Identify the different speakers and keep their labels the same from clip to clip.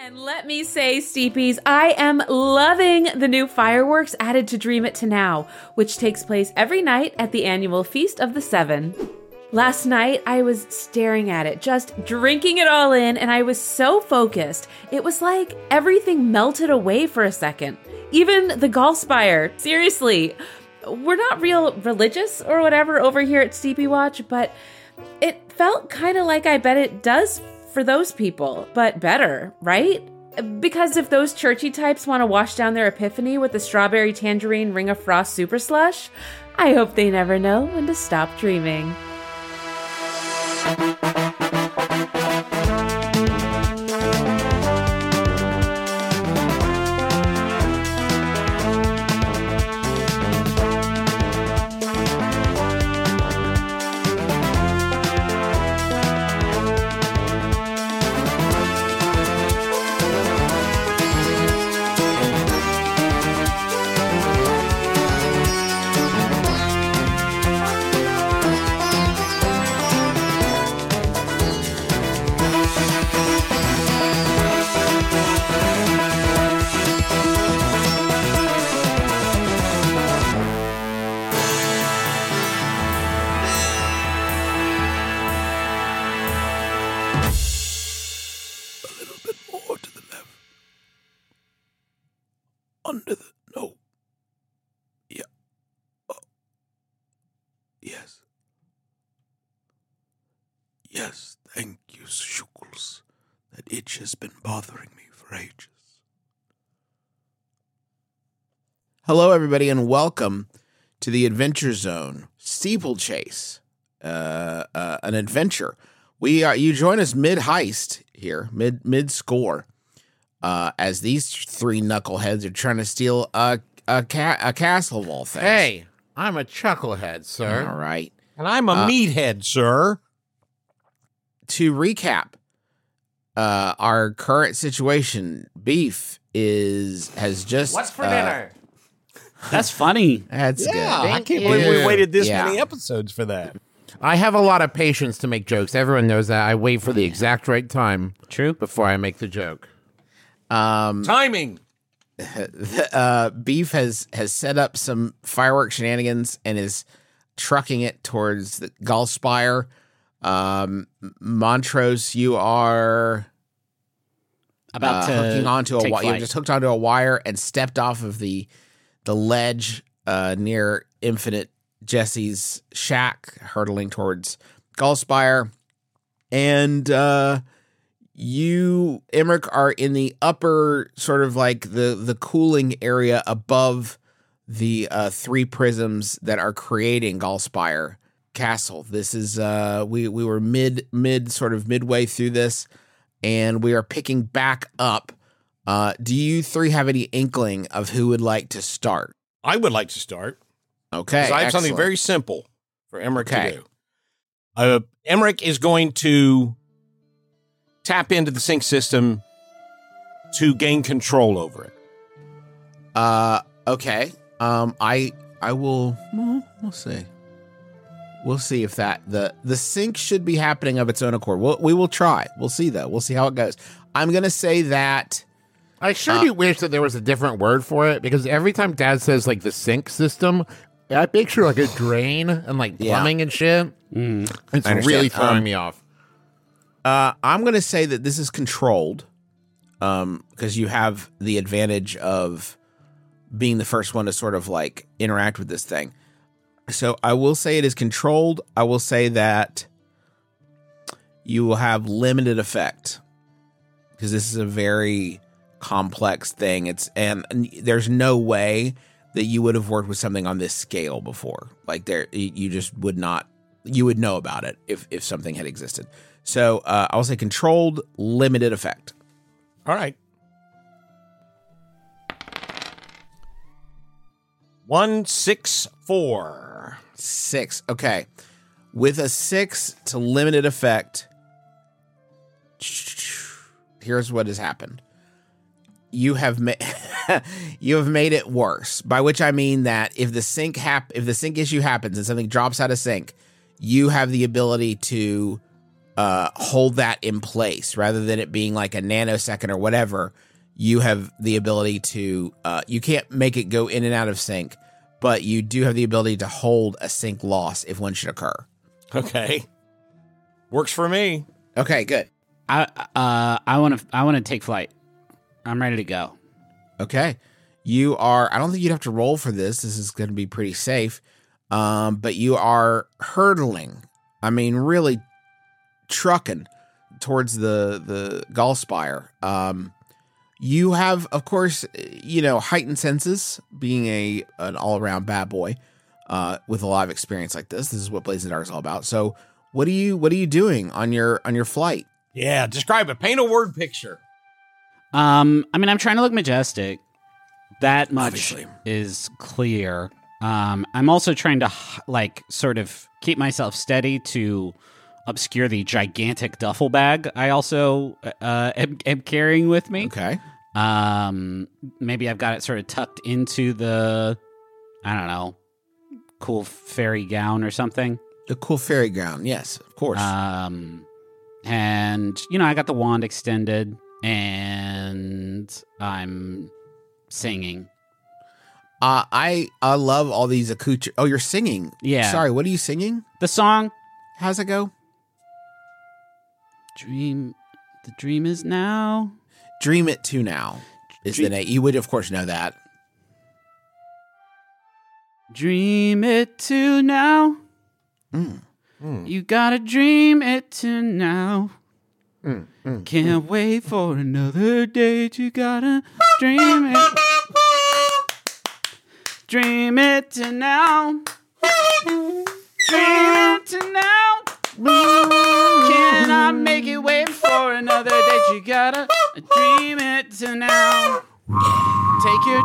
Speaker 1: And let me say, Steepies, I am loving the new fireworks added to Dream It to Now, which takes place every night at the annual Feast of the Seven. Last night, I was staring at it, just drinking it all in, and I was so focused. It was like everything melted away for a second. Even the Gallspire. Seriously. We're not real religious or whatever over here at Steepy Watch, but it felt kind of like I bet it does for those people, but better, right? Because if those churchy types want to wash down their epiphany with the strawberry tangerine Ring of Frost super slush, I hope they never know when to stop dreaming.
Speaker 2: Under the... No. Yeah. Oh. Yes. Yes, thank you, Shukels. That itch has been bothering me for ages. Hello, everybody, and welcome to the Adventure Zone Steeplechase. An adventure. You join us mid-heist here, mid-score. As these three knuckleheads are trying to steal a castle of all things.
Speaker 3: Hey, I'm a chucklehead, sir.
Speaker 2: All right.
Speaker 4: And I'm a meathead, sir.
Speaker 2: To recap, our current situation, Beef has just...
Speaker 3: What's for dinner?
Speaker 5: That's funny.
Speaker 2: That's good.
Speaker 4: I can't believe we waited this many episodes for that.
Speaker 3: I have a lot of patience to make jokes. Everyone knows that. I wait for the exact right time.
Speaker 5: True.
Speaker 3: Before I make the joke.
Speaker 4: Timing.
Speaker 2: Beef has set up some firework shenanigans and is trucking it towards the Gallspire. Montrose, you are
Speaker 5: about to
Speaker 2: hooking onto a wire.
Speaker 5: flight.
Speaker 2: You just hooked onto a wire and stepped off of the ledge near Infinite Jesse's shack, hurtling towards Gallspire. And you, Emmerich, are in the upper sort of like the cooling area above the three prisms that are creating Gallspire Castle. This is we were midway through this, and we are picking back up. Do you three have any inkling of who would like to start?
Speaker 4: I would like to start.
Speaker 2: Okay,
Speaker 4: I have something very simple for Emmerich to do. Emmerich is going to tap into the sync system to gain control over it.
Speaker 2: Okay. I will. We'll see. We'll see if that the sync should be happening of its own accord. We will try. We'll see though. We'll see how it goes. I'm gonna say that.
Speaker 3: I sure do wish that there was a different word for it, because every time Dad says like the sync system, I picture like a drain and like plumbing and shit. It's really throwing me off.
Speaker 2: I'm going to say that this is controlled because you have the advantage of being the first one to sort of like interact with this thing. So I will say it is controlled. I will say that you will have limited effect because this is a very complex thing. And there's no way that you would have worked with something on this scale before. Like you just would not. You would know about it if something had existed. So I'll say controlled, limited effect.
Speaker 4: All right. 164.
Speaker 2: 6. Okay. With a 6 to limited effect, here's what has happened. You have made it worse. By which I mean that if the sync issue happens and something drops out of sync, you have the ability to hold that in place rather than it being like a nanosecond or whatever. You have the ability to, you can't make it go in and out of sync, but you do have the ability to hold a sync loss if one should occur.
Speaker 4: Okay. Works for me.
Speaker 2: Okay, good.
Speaker 5: I want to take flight. I'm ready to go.
Speaker 2: Okay. You are, I don't think you'd have to roll for this. This is going to be pretty safe. But you are hurtling. I mean, really trucking towards the Gallspire. You have, of course, heightened senses, being an all-around bad boy with a lot of experience like this. This is what Blades in the Dark is all about. So, what are you doing on your flight?
Speaker 4: Yeah, describe it. Paint a word picture.
Speaker 5: I mean, I'm trying to look majestic. That much
Speaker 4: Obviously.
Speaker 5: is clear. I'm also trying to sort of keep myself steady to obscure the gigantic duffel bag I also am carrying with me.
Speaker 2: Okay.
Speaker 5: Maybe I've got it sort of tucked into the, I don't know, cool fairy gown or something.
Speaker 2: The cool fairy gown. Yes, of course.
Speaker 5: And, I got the wand extended and I'm singing.
Speaker 2: I love all these accoutrements. Oh, you're singing.
Speaker 5: Yeah.
Speaker 2: Sorry, what are you singing?
Speaker 5: The song,
Speaker 2: How's it go?
Speaker 5: the dream is now.
Speaker 2: Dream It To Now is the name. You would, of course, know that.
Speaker 5: Dream it to now. You gotta dream it to now. Can't wait for another date. You gotta dream it. Dream it to now. Dream it to now. Cannot make it wait for another date. You gotta dream it to now. Take your.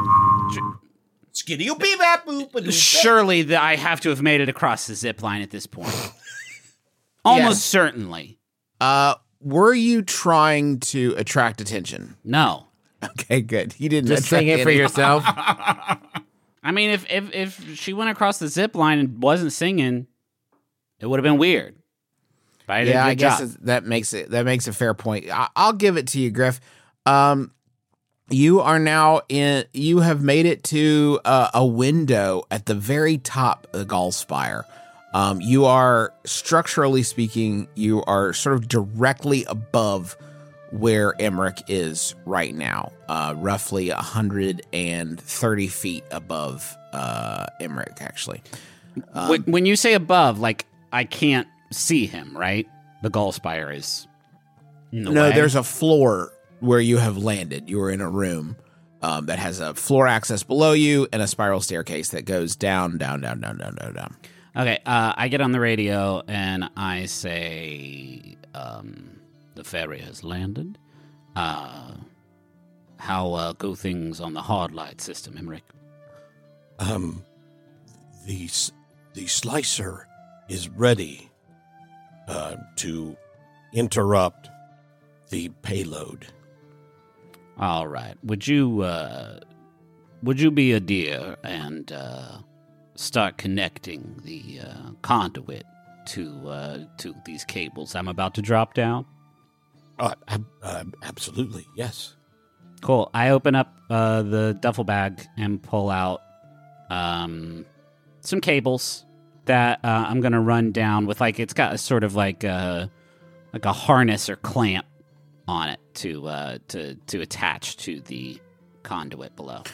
Speaker 5: Surely I have to have made it across the zip line at this point. Almost certainly.
Speaker 2: Were you trying to attract attention?
Speaker 5: No.
Speaker 2: Okay, good. You didn't
Speaker 3: Just sing
Speaker 2: attract
Speaker 3: it for
Speaker 2: any-
Speaker 3: yourself.
Speaker 5: I mean, if she went across the zip line and wasn't singing, it would have been weird. But I did a
Speaker 2: Yeah,
Speaker 5: good
Speaker 2: I guess
Speaker 5: job.
Speaker 2: that makes a fair point. I'll give it to you, Griff. You are now in. You have made it to a window at the very top of the Gallspire. You are, structurally speaking, you are sort of directly above where Emmerich is right now, roughly 130 feet above Emmerich, actually.
Speaker 5: When you say above, like, I can't see him, right? The Gallspire is in the
Speaker 2: No,
Speaker 5: way.
Speaker 2: there's a floor where you have landed. You are in a room that has a floor access below you and a spiral staircase that goes down, down, down, down, down, down, down.
Speaker 5: Okay, I get on the radio and I say, the ferry has landed. How go things on the hard light system, Emmerich?
Speaker 4: The slicer is ready to interrupt the payload.
Speaker 5: All right. Would you be a dear and start connecting the conduit to these cables I'm about to drop down?
Speaker 4: Absolutely, yes.
Speaker 5: Cool. I open up the duffel bag and pull out some cables that I'm gonna run down with, like, it's got a sort of like a harness or clamp on it to attach to the conduit below.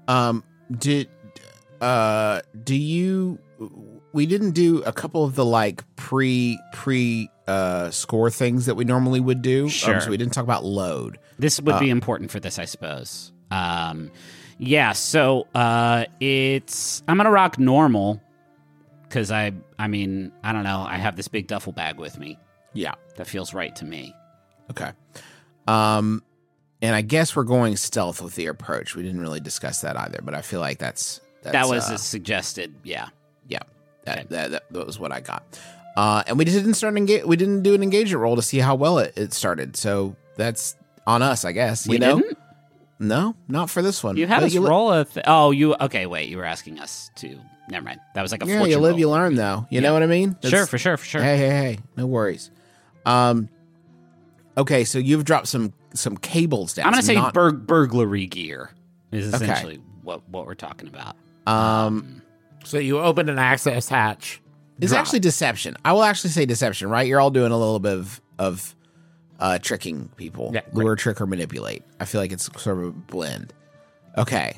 Speaker 2: We didn't do a couple of the like pre score things that we normally would do.
Speaker 5: Sure.
Speaker 2: So we didn't talk about load.
Speaker 5: This would be important for this, I suppose. Yeah, so it's, I'm gonna rock normal because I mean, I don't know, I have this big duffel bag with me.
Speaker 2: Yeah.
Speaker 5: That feels right to me.
Speaker 2: Okay. And I guess we're going stealth with the approach. We didn't really discuss that either, but I feel like that
Speaker 5: was a suggested, yeah.
Speaker 2: Yeah. That was what I got. And we didn't we didn't do an engagement roll to see how well it started. So that's on us, I guess.
Speaker 5: We
Speaker 2: you know?
Speaker 5: didn't?
Speaker 2: No, not for this one.
Speaker 5: You had
Speaker 2: But
Speaker 5: us roll a okay, wait, you were asking us to, never mind. That was like a
Speaker 2: Yeah,
Speaker 5: fortune
Speaker 2: you live,
Speaker 5: roll.
Speaker 2: you learn, though. You know what I mean?
Speaker 5: Sure, for sure.
Speaker 2: Hey, no worries. Okay, so you've dropped some cables down.
Speaker 5: I'm going to say burglary gear is essentially what we're talking about.
Speaker 3: So you opened an access hatch.
Speaker 2: It's actually deception. I will actually say deception, right? You're all doing a little bit of tricking people.
Speaker 3: Yeah,
Speaker 2: lure, trick, or manipulate. I feel like it's sort of a blend. Okay.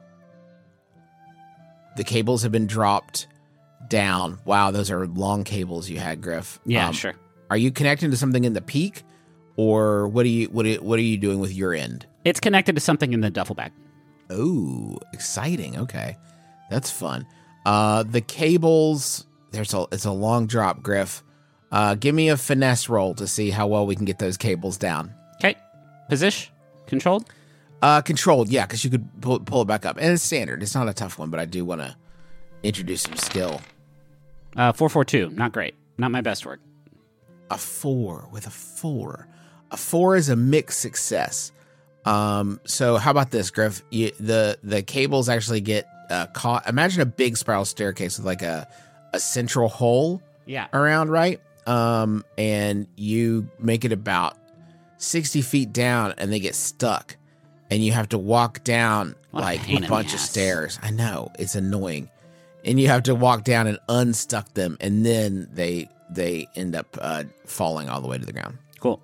Speaker 2: The cables have been dropped down. Wow, those are long cables you had, Griff.
Speaker 5: Yeah, sure.
Speaker 2: Are you connecting to something in the peak, or what are you doing with your end?
Speaker 5: It's connected to something in the duffel bag.
Speaker 2: Oh, exciting. Okay. That's fun. The cables, it's a long drop, Griff. Give me a finesse roll to see how well we can get those cables down.
Speaker 5: Okay. Position? Controlled?
Speaker 2: Controlled, yeah, because you could pull it back up. And it's standard. It's not a tough one, but I do want to introduce some skill.
Speaker 5: 442. Not great. Not my best work.
Speaker 2: A 4 with a 4. A 4 is a mixed success. So how about this, Griff? The cables actually get caught. Imagine a big spiral staircase with like a central hole around, right? And you make it about 60 feet down and they get stuck. And you have to walk down like a bunch of stairs. I know, it's annoying. And you have to walk down and unstuck them. And then they end up falling all the way to the ground.
Speaker 5: Cool.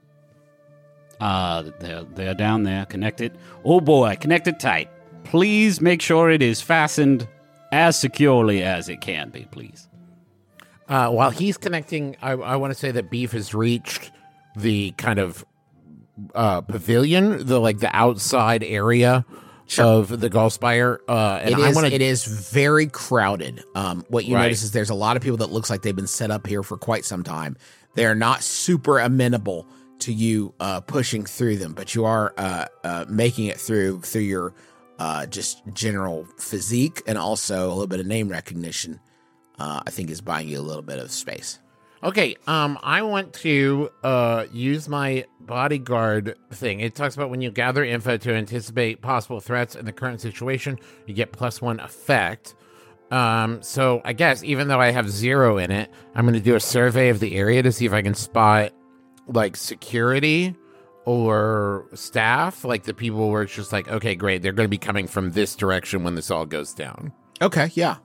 Speaker 5: They're down there, connected. Oh boy, connected tight. Please make sure it is fastened as securely as it can be, please.
Speaker 3: While he's connecting, I want to say that Beef has reached the kind of pavilion, the outside area of the Gulfspire. And
Speaker 2: it is very crowded. What you notice is there's a lot of people that looks like they've been set up here for quite some time. They are not super amenable to you pushing through them, but you are making it through your just general physique and also a little bit of name recognition. I think is buying you a little bit of space.
Speaker 3: Okay, I want to use my bodyguard thing. It talks about when you gather info to anticipate possible threats in the current situation, you get +1 effect. So I guess even though I have 0 in it, I'm going to do a survey of the area to see if I can spot like security or staff, like the people where it's just like, okay, great, they're going to be coming from this direction when this all goes down.
Speaker 2: Okay, yeah.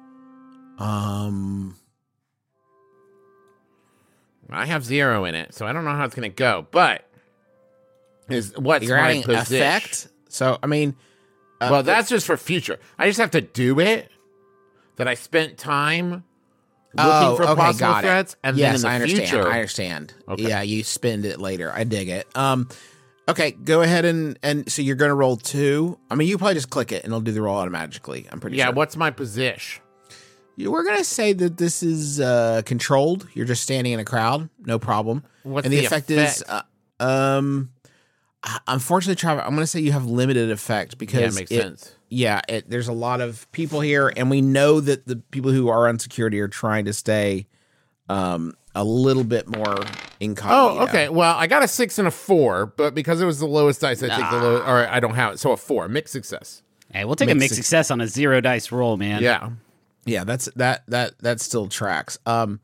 Speaker 3: I have 0 in it, so I don't know how it's going to go, but what's
Speaker 2: You're
Speaker 3: my
Speaker 2: adding
Speaker 3: position?
Speaker 2: effect? So, I mean...
Speaker 3: well, that's just for future. I just have to do it, that I spent time looking for possible threats, and then in the future...
Speaker 2: I understand.
Speaker 3: Okay.
Speaker 2: Yeah, you spend it later. I dig it. Okay, go ahead and so you're going to roll 2. I mean, you probably just click it, and it'll do the roll automatically. I'm pretty sure.
Speaker 3: Yeah, what's my position?
Speaker 2: We're going to say that this is controlled. You're just standing in a crowd. No problem.
Speaker 3: What's
Speaker 2: and the effect is... unfortunately, Travis, I'm going to say you have limited effect because...
Speaker 3: Yeah, it makes sense.
Speaker 2: Yeah, there's a lot of people here, and we know that the people who are on security are trying to stay a little bit more incognito.
Speaker 3: Oh, okay. Well, I got a 6 and a 4, but because it was the lowest dice, I think the lowest... Or I don't have it, so a 4. Mixed success.
Speaker 5: Hey, we'll take a mixed success on a 0 dice roll, man.
Speaker 3: Yeah.
Speaker 2: Yeah, that still tracks.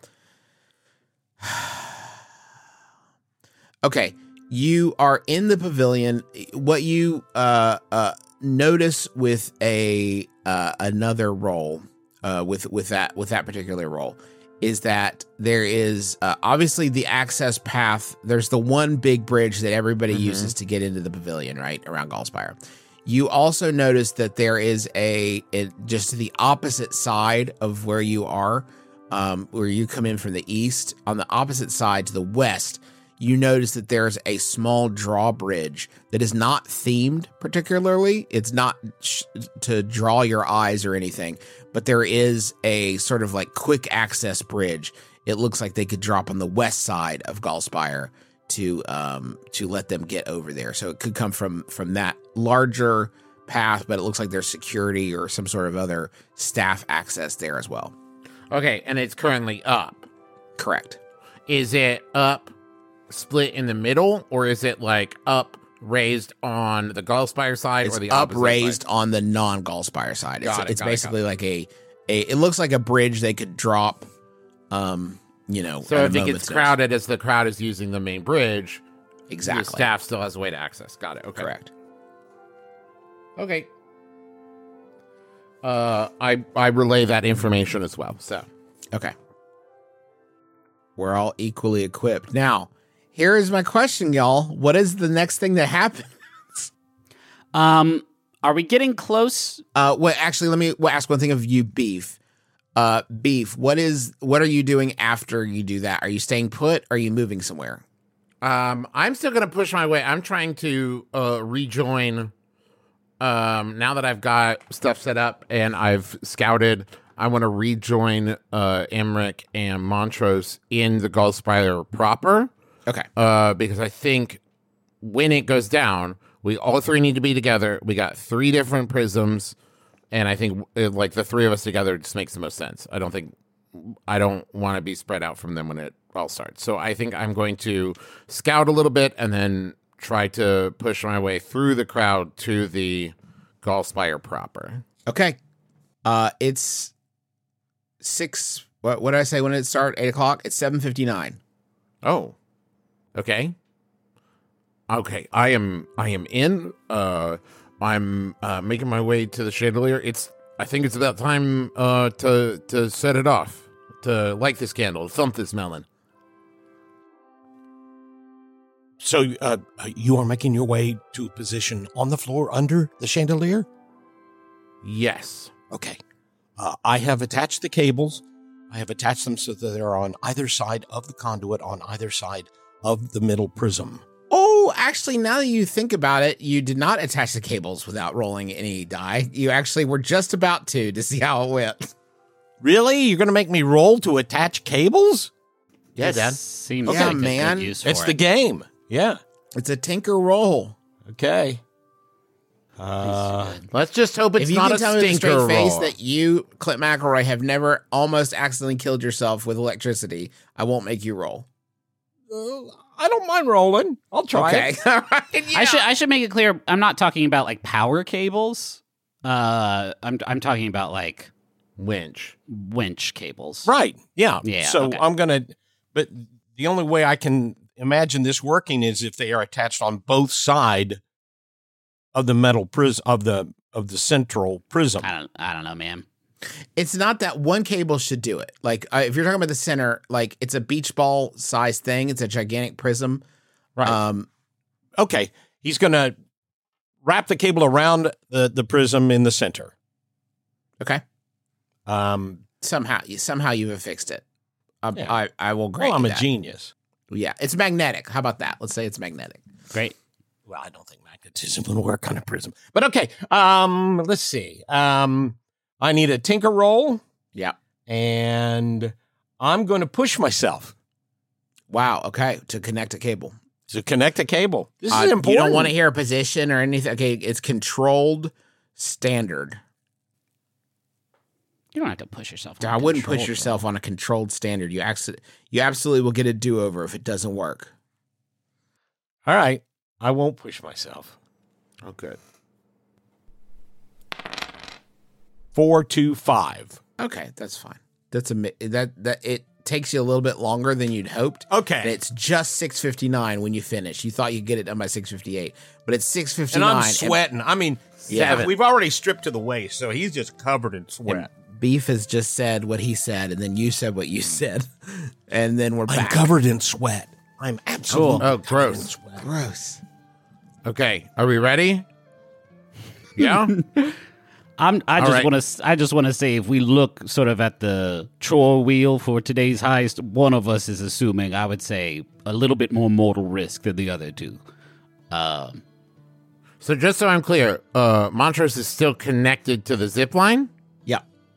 Speaker 2: Okay, you are in the pavilion. What you notice with another roll, with that particular roll, is that there is obviously the access path. There's the one big bridge that everybody uses to get into the pavilion, right around Gulfspire. You also notice that there is just to the opposite side of where you are, where you come in from the east, on the opposite side to the west, you notice that there's a small drawbridge that is not themed particularly. It's not to draw your eyes or anything, but there is a sort of like quick access bridge. It looks like they could drop on the west side of Gulfspire to let them get over there. So it could come from that larger path, but it looks like there's security or some sort of other staff access there as well.
Speaker 3: Okay, and it's currently up.
Speaker 2: Correct.
Speaker 3: Is it up split in the middle, or is it like up raised on the Gulfspire side,
Speaker 2: it's
Speaker 3: or the
Speaker 2: up
Speaker 3: opposite
Speaker 2: raised
Speaker 3: side?
Speaker 2: on the non-Gulfspire side? It's
Speaker 3: Got it,
Speaker 2: basically like it looks like a bridge they could drop
Speaker 3: So
Speaker 2: at
Speaker 3: if
Speaker 2: a
Speaker 3: it gets
Speaker 2: moment's
Speaker 3: crowded as the crowd is using the main bridge,
Speaker 2: notice.
Speaker 3: the
Speaker 2: Exactly.
Speaker 3: staff still has a way to access. Got it. Okay.
Speaker 2: Correct.
Speaker 3: Okay. I relay that information as well. So
Speaker 2: Okay. We're all equally equipped. Now, here is my question, y'all. What is the next thing that happens?
Speaker 5: Are we getting close?
Speaker 2: Well, actually, let me ask one thing of you, Beef. Beef, what are you doing after you do that? Are you staying put? Or are you moving somewhere?
Speaker 3: I'm still going to push my way. I'm trying to rejoin. Now that I've got stuff set up and I've scouted, I want to rejoin Emmerich and Montrose in the Gallspire proper.
Speaker 2: Okay.
Speaker 3: Because I think when it goes down, we all three need to be together. We got 3 different prisms, and I think like the 3 of us together just makes the most sense. I don't want to be spread out from them when it all starts. So I think I'm going to scout a little bit and then try to push my way through the crowd to the Gallspire proper.
Speaker 2: Okay. It's 6. What did I say when it started? 8 o'clock? It's 7:59.
Speaker 3: Oh, okay. Okay, I am in. I'm making my way to the chandelier. I think it's about time to set it off, to light this candle, thump this melon.
Speaker 4: So you are making your way to a position on the floor under the chandelier?
Speaker 3: Yes.
Speaker 4: Okay. I have attached the cables. I have attached them so that they're on either side of the conduit, on either side of the middle prism.
Speaker 2: Oh, actually, now that you think about it, you did not attach the cables without rolling any die. You actually were just about to see how it went.
Speaker 4: Really? You're going to make me roll to attach cables?
Speaker 3: Yeah,
Speaker 5: This
Speaker 3: Dad.
Speaker 5: Seems
Speaker 2: Yeah,
Speaker 5: like a
Speaker 2: man.
Speaker 5: good use for
Speaker 4: It's
Speaker 5: it.
Speaker 4: the game. Yeah.
Speaker 2: It's a tinker roll.
Speaker 4: Okay.
Speaker 3: Let's just hope it's
Speaker 2: If you
Speaker 3: not
Speaker 2: can
Speaker 3: a
Speaker 2: tell me with a
Speaker 3: stinker
Speaker 2: straight face
Speaker 3: roll.
Speaker 2: that you, Clint McElroy, have never almost accidentally killed yourself with electricity, I won't make you roll.
Speaker 4: I don't mind rolling. I'll try
Speaker 2: Okay.
Speaker 4: it.
Speaker 2: All right.
Speaker 5: I should make it clear. I'm not talking about like power cables. I'm talking about like
Speaker 3: Winch.
Speaker 5: winch cables.
Speaker 4: Right. Yeah.
Speaker 5: Yeah,
Speaker 4: So
Speaker 5: okay.
Speaker 4: I'm going to, but the only way I can imagine this working is if they are attached on both sides of the metal prism of the central prism.
Speaker 5: I don't know, man.
Speaker 2: It's not that one cable should do it. Like, if you're talking about the center, like, it's a beach ball size thing. It's a gigantic prism.
Speaker 4: Right. Okay. He's going to wrap the cable around the prism in the center.
Speaker 2: Okay. Somehow you have fixed it.
Speaker 4: Yeah.
Speaker 2: I will grant
Speaker 4: Well, I'm
Speaker 2: you
Speaker 4: a
Speaker 2: that.
Speaker 4: genius.
Speaker 2: Yeah, it's magnetic. How about that? Let's say it's magnetic.
Speaker 5: Great.
Speaker 4: Well, I don't think magnetism would work on a prism. But okay. Let's see. I need a tinker roll,
Speaker 2: Yeah.
Speaker 4: and I'm going to push myself
Speaker 2: Wow. Okay. To connect a cable.
Speaker 4: to connect a cable. This is important.
Speaker 2: You don't want to hear a position or anything. Okay. It's controlled standard.
Speaker 5: You don't have to push yourself. on
Speaker 2: I wouldn't
Speaker 5: control,
Speaker 2: push yourself on a controlled standard. You absolutely will get a do-over if it doesn't work.
Speaker 4: All right. I won't push myself.
Speaker 3: Oh, good.
Speaker 4: 4-2-5.
Speaker 2: Okay, that's fine. That it takes you a little bit longer than you'd hoped. And
Speaker 4: Okay.
Speaker 2: it's just 6:59 when you finish. You thought you'd get it done by 6:58, but it's 6:59.
Speaker 4: And I'm sweating. I mean,
Speaker 2: Yeah.
Speaker 4: we've already stripped to the waist, so he's just covered in sweat.
Speaker 2: Beef has just said what he said, and then you said what you said, and then we're
Speaker 4: I'm
Speaker 2: back.
Speaker 4: covered in sweat. I'm absolutely
Speaker 3: Oh,
Speaker 4: covered in
Speaker 3: gross.
Speaker 4: sweat.
Speaker 2: Gross.
Speaker 3: Okay, are we ready? Yeah.
Speaker 5: I just want to say, if we look sort of at the chore wheel for today's heist, one of us is assuming, I would say, a little bit more mortal risk than the other two.
Speaker 3: So just so I'm clear, Montrose is still connected to the zip line?
Speaker 2: Yeah.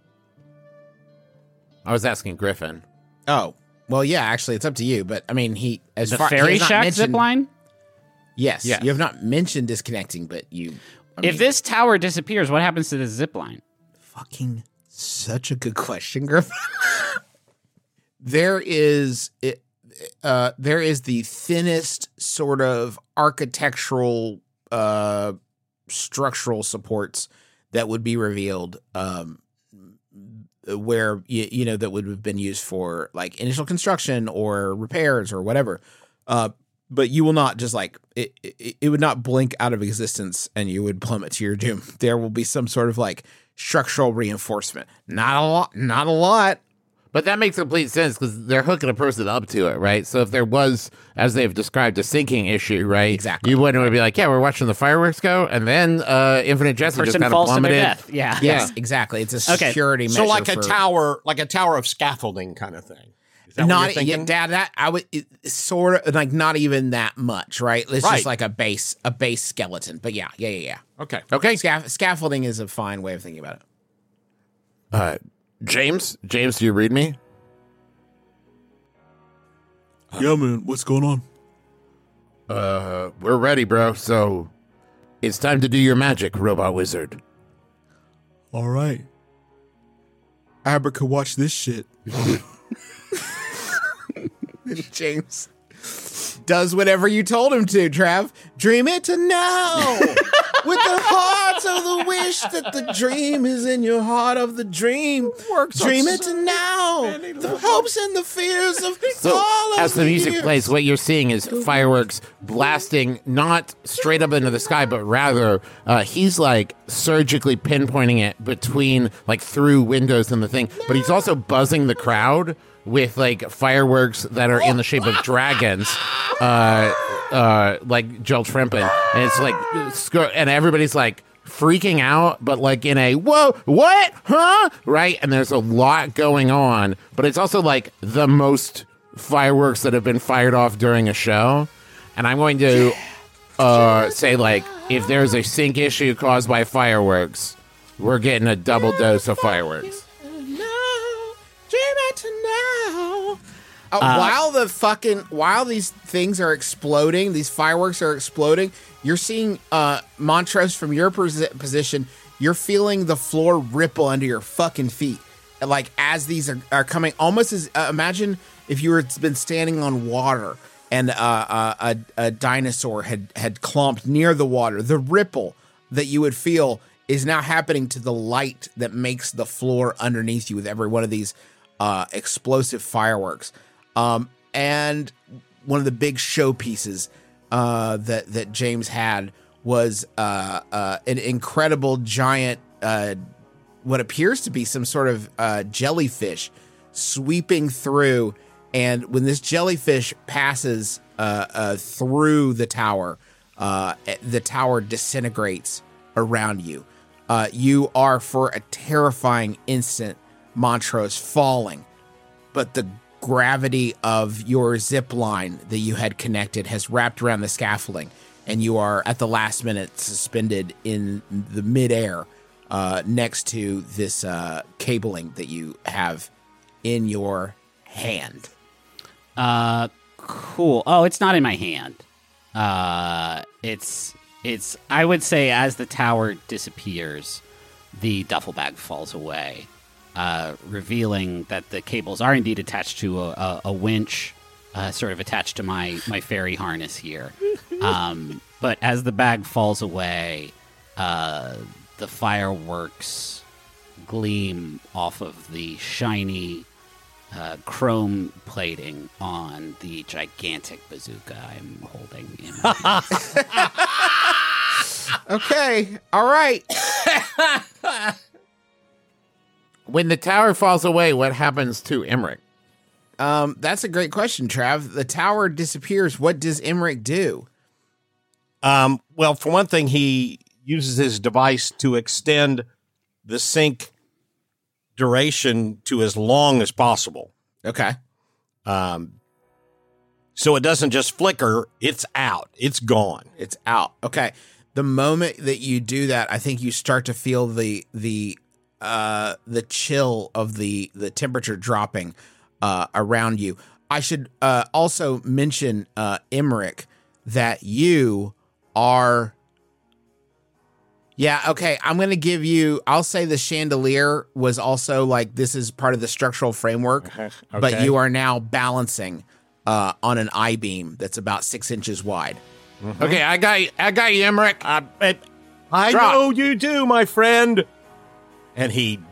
Speaker 3: I was asking Griffin.
Speaker 2: Oh, well, yeah. Actually, it's up to you. But I mean, he as
Speaker 5: The
Speaker 2: far he
Speaker 5: fairy
Speaker 2: has not
Speaker 5: shack
Speaker 2: mentioned-
Speaker 5: zip line?
Speaker 2: Yes,
Speaker 3: Yes.
Speaker 2: you have not mentioned disconnecting, but you.
Speaker 5: If this tower disappears, what happens to the zip line?
Speaker 2: Fucking such a good question, Griffin. there is the thinnest sort of architectural structural supports that would be revealed where you know that would have been used for like initial construction or repairs or whatever. But you will not just like it would not blink out of existence and you would plummet to your doom. There will be some sort of like structural reinforcement. Not a lot.
Speaker 3: But that makes complete sense because they're hooking a person up to it, right? So if there was, as they've described, a sinking issue, right?
Speaker 2: Exactly.
Speaker 3: You wouldn't be like, yeah, we're watching the fireworks go, and then Infinite Jesse just
Speaker 5: Person
Speaker 3: kind of
Speaker 5: falls to their
Speaker 3: plummeted.
Speaker 5: death. Yeah.
Speaker 2: Yes, exactly. It's a security measure.
Speaker 4: So like a
Speaker 2: for,
Speaker 4: tower of scaffolding kind of thing. Is that what
Speaker 2: Not
Speaker 4: you're thinking?
Speaker 2: Dad. That I would sort of like not even that much, right? It's
Speaker 4: Right.
Speaker 2: just like a base skeleton. But yeah.
Speaker 4: Okay.
Speaker 2: Scaffolding is a fine way of thinking about it.
Speaker 3: James, do you read me?
Speaker 6: Yeah, man. What's going on?
Speaker 3: We're ready, bro. So it's time to do your magic, robot wizard.
Speaker 6: All right. Aber could watch this shit.
Speaker 2: James does whatever you told him to, Trav. Dream it to now. With the heart of the wish that the dream is in your heart of the dream. Dream it to now. The hopes and the fears of
Speaker 3: So
Speaker 2: all of
Speaker 3: as the music
Speaker 2: years.
Speaker 3: plays, what you're seeing is fireworks blasting not straight up into the sky, but rather he's like surgically pinpointing it between like through windows in the thing. But he's also buzzing the crowd with like fireworks that are in the shape of dragons, like Joel Trempin, and it's like, and everybody's like freaking out, but like in a whoa, what, huh, right? And there's a lot going on, but it's also like the most fireworks that have been fired off during a show. And I'm going to say like, if there's a sync issue caused by fireworks, we're getting a double dose of fireworks.
Speaker 2: While these things are exploding, these fireworks are exploding, you're seeing Montrose from your position. You're feeling the floor ripple under your fucking feet, like as these are coming. Almost as imagine if you were been standing on water and a dinosaur had clomped near the water. The ripple that you would feel is now happening to the light that makes the floor underneath you with every one of these explosive fireworks. And one of the big showpieces that James had was an incredible giant, what appears to be some sort of jellyfish sweeping through. And when this jellyfish passes through the tower disintegrates around you. You are, for a terrifying instant, Montrose, falling. But the gravity of your zip line that you had connected has wrapped around the scaffolding, and you are at the last minute suspended in the midair next to this cabling that you have in your hand.
Speaker 5: Cool. Oh, it's not in my hand. It's I would say as the tower disappears, the duffel bag falls away, revealing that the cables are indeed attached to a winch, sort of attached to my fairy harness here. But as the bag falls away, the fireworks gleam off of the shiny chrome plating on the gigantic bazooka I'm holding in my hand.
Speaker 2: Okay, all right.
Speaker 3: When the tower falls away, what happens to Emmerich?
Speaker 2: That's a great question, Trav. The tower disappears. What does Emmerich do?
Speaker 4: Well, for one thing, he uses his device to extend the sync duration to as long as possible.
Speaker 2: Okay.
Speaker 4: So it doesn't just flicker, it's out. It's gone.
Speaker 2: It's out. Okay. The moment that you do that, I think you start to feel the chill of the temperature dropping around you. I should also mention, Emmerich, that you are... Yeah, okay, I'm going to give you... I'll say the chandelier was also like, this is part of the structural framework, but you are now balancing on an I-beam that's about 6 inches wide.
Speaker 3: Mm-hmm. Okay, I got you, Emmerich.
Speaker 4: I
Speaker 3: Drop.
Speaker 4: know you do, my friend. And he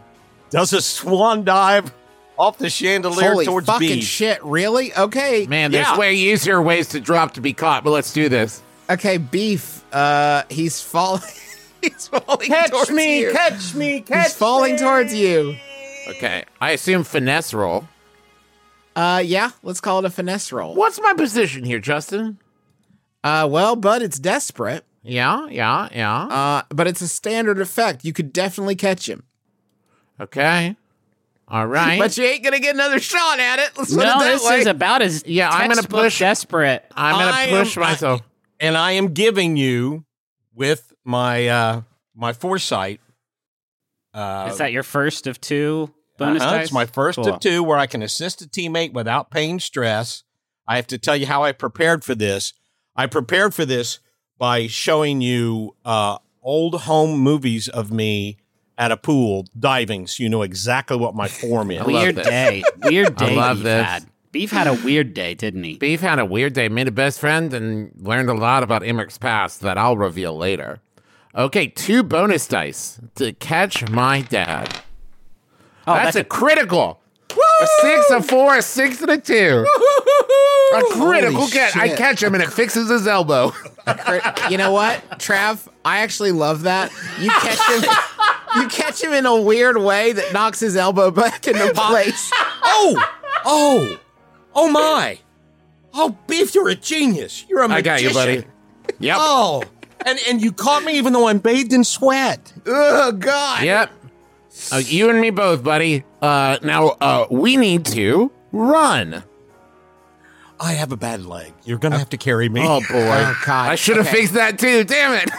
Speaker 4: does a swan dive off the chandelier
Speaker 2: Holy
Speaker 4: towards
Speaker 2: fucking
Speaker 4: Beef.
Speaker 2: shit! Really? Okay.
Speaker 3: Man, there's
Speaker 4: Yeah.
Speaker 3: way easier ways to drop to be caught, but let's do this.
Speaker 2: Okay, Beef. He's falling. He's falling towards you.
Speaker 4: Catch me,
Speaker 2: He's falling towards you.
Speaker 3: Okay, I assume finesse roll.
Speaker 2: Yeah. Let's call it a finesse roll.
Speaker 3: What's my position here, Justin?
Speaker 2: Well, bud, it's desperate.
Speaker 3: Yeah.
Speaker 2: But it's a standard effect. You could definitely catch him.
Speaker 3: Okay. All right.
Speaker 2: But you ain't gonna get another shot at it. Let's put it
Speaker 5: No,
Speaker 2: that
Speaker 5: this
Speaker 2: way.
Speaker 5: is about as
Speaker 3: Yeah, I'm gonna
Speaker 5: textbook
Speaker 3: push-
Speaker 5: desperate.
Speaker 3: I'm
Speaker 4: I
Speaker 3: going to push
Speaker 4: am-
Speaker 3: myself.
Speaker 4: And I am giving you, with my my foresight.
Speaker 5: Is that your first of 2 bonus dice?
Speaker 4: It's my first
Speaker 5: Cool.
Speaker 4: of 2 where I can assist a teammate without pain, stress. I have to tell you how I prepared for this. I prepared for this by showing you old home movies of me at a pool diving, so you know exactly what my form is.
Speaker 3: love
Speaker 5: Weird
Speaker 3: this.
Speaker 5: day. Weird day.
Speaker 3: love
Speaker 5: Beef
Speaker 3: this.
Speaker 5: had. Beef had a weird day, didn't he?
Speaker 3: Beef had a weird day, made a best friend, and learned a lot about Emmerich's past that I'll reveal later. Okay, 2 bonus dice to catch my dad.
Speaker 5: Oh,
Speaker 3: that's a critical. A 6, a 4, a 6, and a 2. A critical
Speaker 2: Holy
Speaker 3: catch. I
Speaker 2: shit.
Speaker 3: catch him and it fixes his elbow.
Speaker 2: You know what, Trav? I actually love that. You catch him. You catch him in a weird way that knocks his elbow back into place.
Speaker 4: Oh my! Oh, Beef, you're a genius. You're a
Speaker 3: I
Speaker 4: magician.
Speaker 3: got you, buddy. Yep.
Speaker 4: Oh, and you caught me even though I'm bathed in sweat.
Speaker 2: Oh God.
Speaker 3: Yep. You and me both, buddy. Now, we need to run.
Speaker 4: I have a bad leg. You're gonna have to carry me.
Speaker 3: Oh, boy.
Speaker 2: Oh God.
Speaker 3: I should have
Speaker 2: Okay.
Speaker 3: fixed that too. Damn it.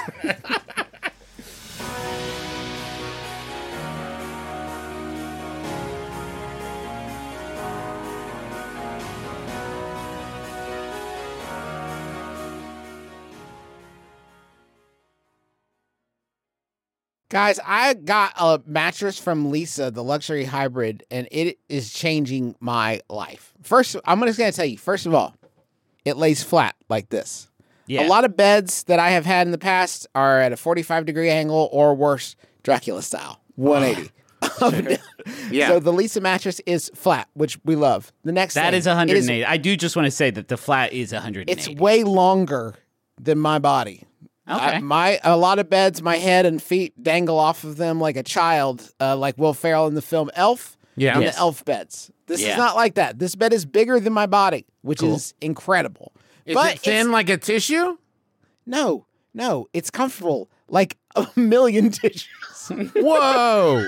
Speaker 2: Guys, I got a mattress from Lisa, the luxury hybrid, and it is changing my life. First, I'm just going to tell you, first of all, it lays flat like this.
Speaker 5: Yeah.
Speaker 2: A lot of beds that I have had in the past are at a 45-degree angle or worse, Dracula style, 180. Up and down.
Speaker 3: Yeah.
Speaker 2: So the Lisa mattress is flat, which we love. The next
Speaker 5: That
Speaker 2: thing,
Speaker 5: is
Speaker 2: it
Speaker 5: 180. I do just want to say that the flat is 180.
Speaker 2: It's way longer than my body.
Speaker 5: Okay.
Speaker 2: A lot of beds, my head and feet dangle off of them like a child, like Will Ferrell in the film Elf.
Speaker 3: Yeah.
Speaker 2: in
Speaker 5: Yes.
Speaker 2: the Elf beds. This
Speaker 5: Yeah.
Speaker 2: is not like that. This bed is bigger than my body, which is incredible.
Speaker 3: Is it thin like a tissue?
Speaker 2: No, it's comfortable like a million tissues.
Speaker 3: Whoa.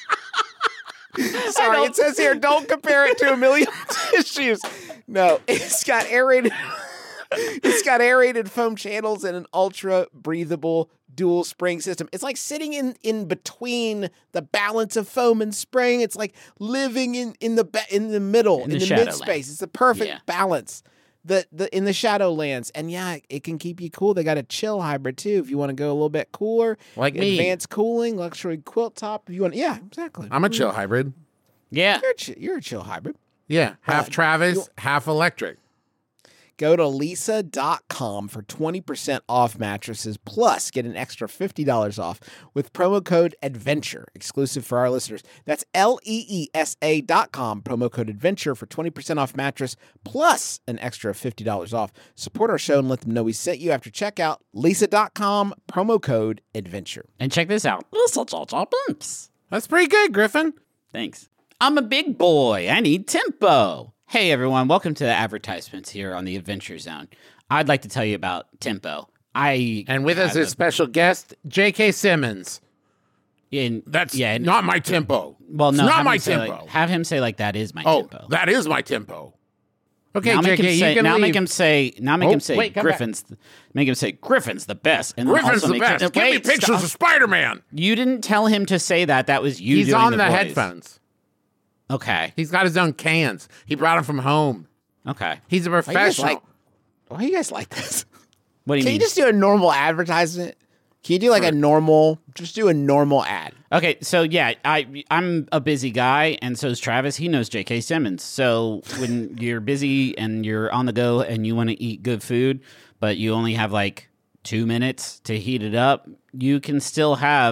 Speaker 2: Sorry, it says here, don't compare it to a million tissues. No, it's got aerated. It's got aerated foam channels and an ultra breathable dual spring system. It's like sitting in between the balance of foam and spring. It's like living in the middle, in the
Speaker 5: Shadowlands.
Speaker 2: mid space. It's the perfect balance. The in the Shadowlands, and yeah, it can keep you cool. They got a chill hybrid too if you want to go a little bit cooler,
Speaker 3: Like me.
Speaker 2: advanced cooling, luxury quilt top. If you want, yeah, exactly.
Speaker 3: I'm a chill hybrid.
Speaker 5: yeah.
Speaker 2: You're a chill hybrid.
Speaker 3: Yeah. Half Travis, half electric.
Speaker 2: Go to lisa.com for 20% off mattresses, plus get an extra $50 off with promo code ADVENTURE, exclusive for our listeners. That's LEESA.com, promo code ADVENTURE for 20% off mattress, plus an extra $50 off. Support our show and let them know we sent you after checkout. Lisa.com, promo code ADVENTURE.
Speaker 5: And check this out.
Speaker 3: That's pretty good, Griffin.
Speaker 5: Thanks. I'm a big boy. I need tempo. Hey, everyone. Welcome to the advertisements here on the Adventure Zone. I'd like to tell you about Tempo.
Speaker 3: And with us is special guest, J.K. Simmons. That's not my tempo.
Speaker 5: Well, no,
Speaker 3: it's not
Speaker 5: have
Speaker 3: my
Speaker 5: him say,
Speaker 3: tempo.
Speaker 5: like, have him say like that is my
Speaker 3: Oh,
Speaker 5: tempo.
Speaker 3: that is my tempo. Okay,
Speaker 5: Now make
Speaker 3: J.K.,
Speaker 5: him say,
Speaker 3: you can
Speaker 5: now
Speaker 3: leave.
Speaker 5: make him say. Now make
Speaker 3: Oh,
Speaker 5: him say.
Speaker 3: wait, come
Speaker 5: Griffin's. Make him say Griffin's the best. And then
Speaker 3: Griffin's
Speaker 5: also
Speaker 3: the
Speaker 5: make
Speaker 3: best.
Speaker 5: Him,
Speaker 3: Give me
Speaker 5: wait,
Speaker 3: pictures
Speaker 5: stop.
Speaker 3: of Spider-Man.
Speaker 5: You didn't tell him to say that. That was you.
Speaker 3: He's
Speaker 5: doing
Speaker 3: on
Speaker 5: the
Speaker 3: the
Speaker 5: voice.
Speaker 3: headphones.
Speaker 5: Okay.
Speaker 3: He's got his own cans. He brought them from home.
Speaker 5: Okay.
Speaker 3: He's a
Speaker 2: Why you guys
Speaker 3: professional.
Speaker 2: why you guys like this?
Speaker 5: What do you
Speaker 2: Can
Speaker 5: mean?
Speaker 2: you just do a normal advertisement? Can you do like just do a normal ad?
Speaker 5: Okay, so yeah, I'm a busy guy, and so is Travis. He knows J.K. Simmons. So when you're busy and you're on the go and you want to eat good food, but you only have like 2 minutes to heat it up, you can still have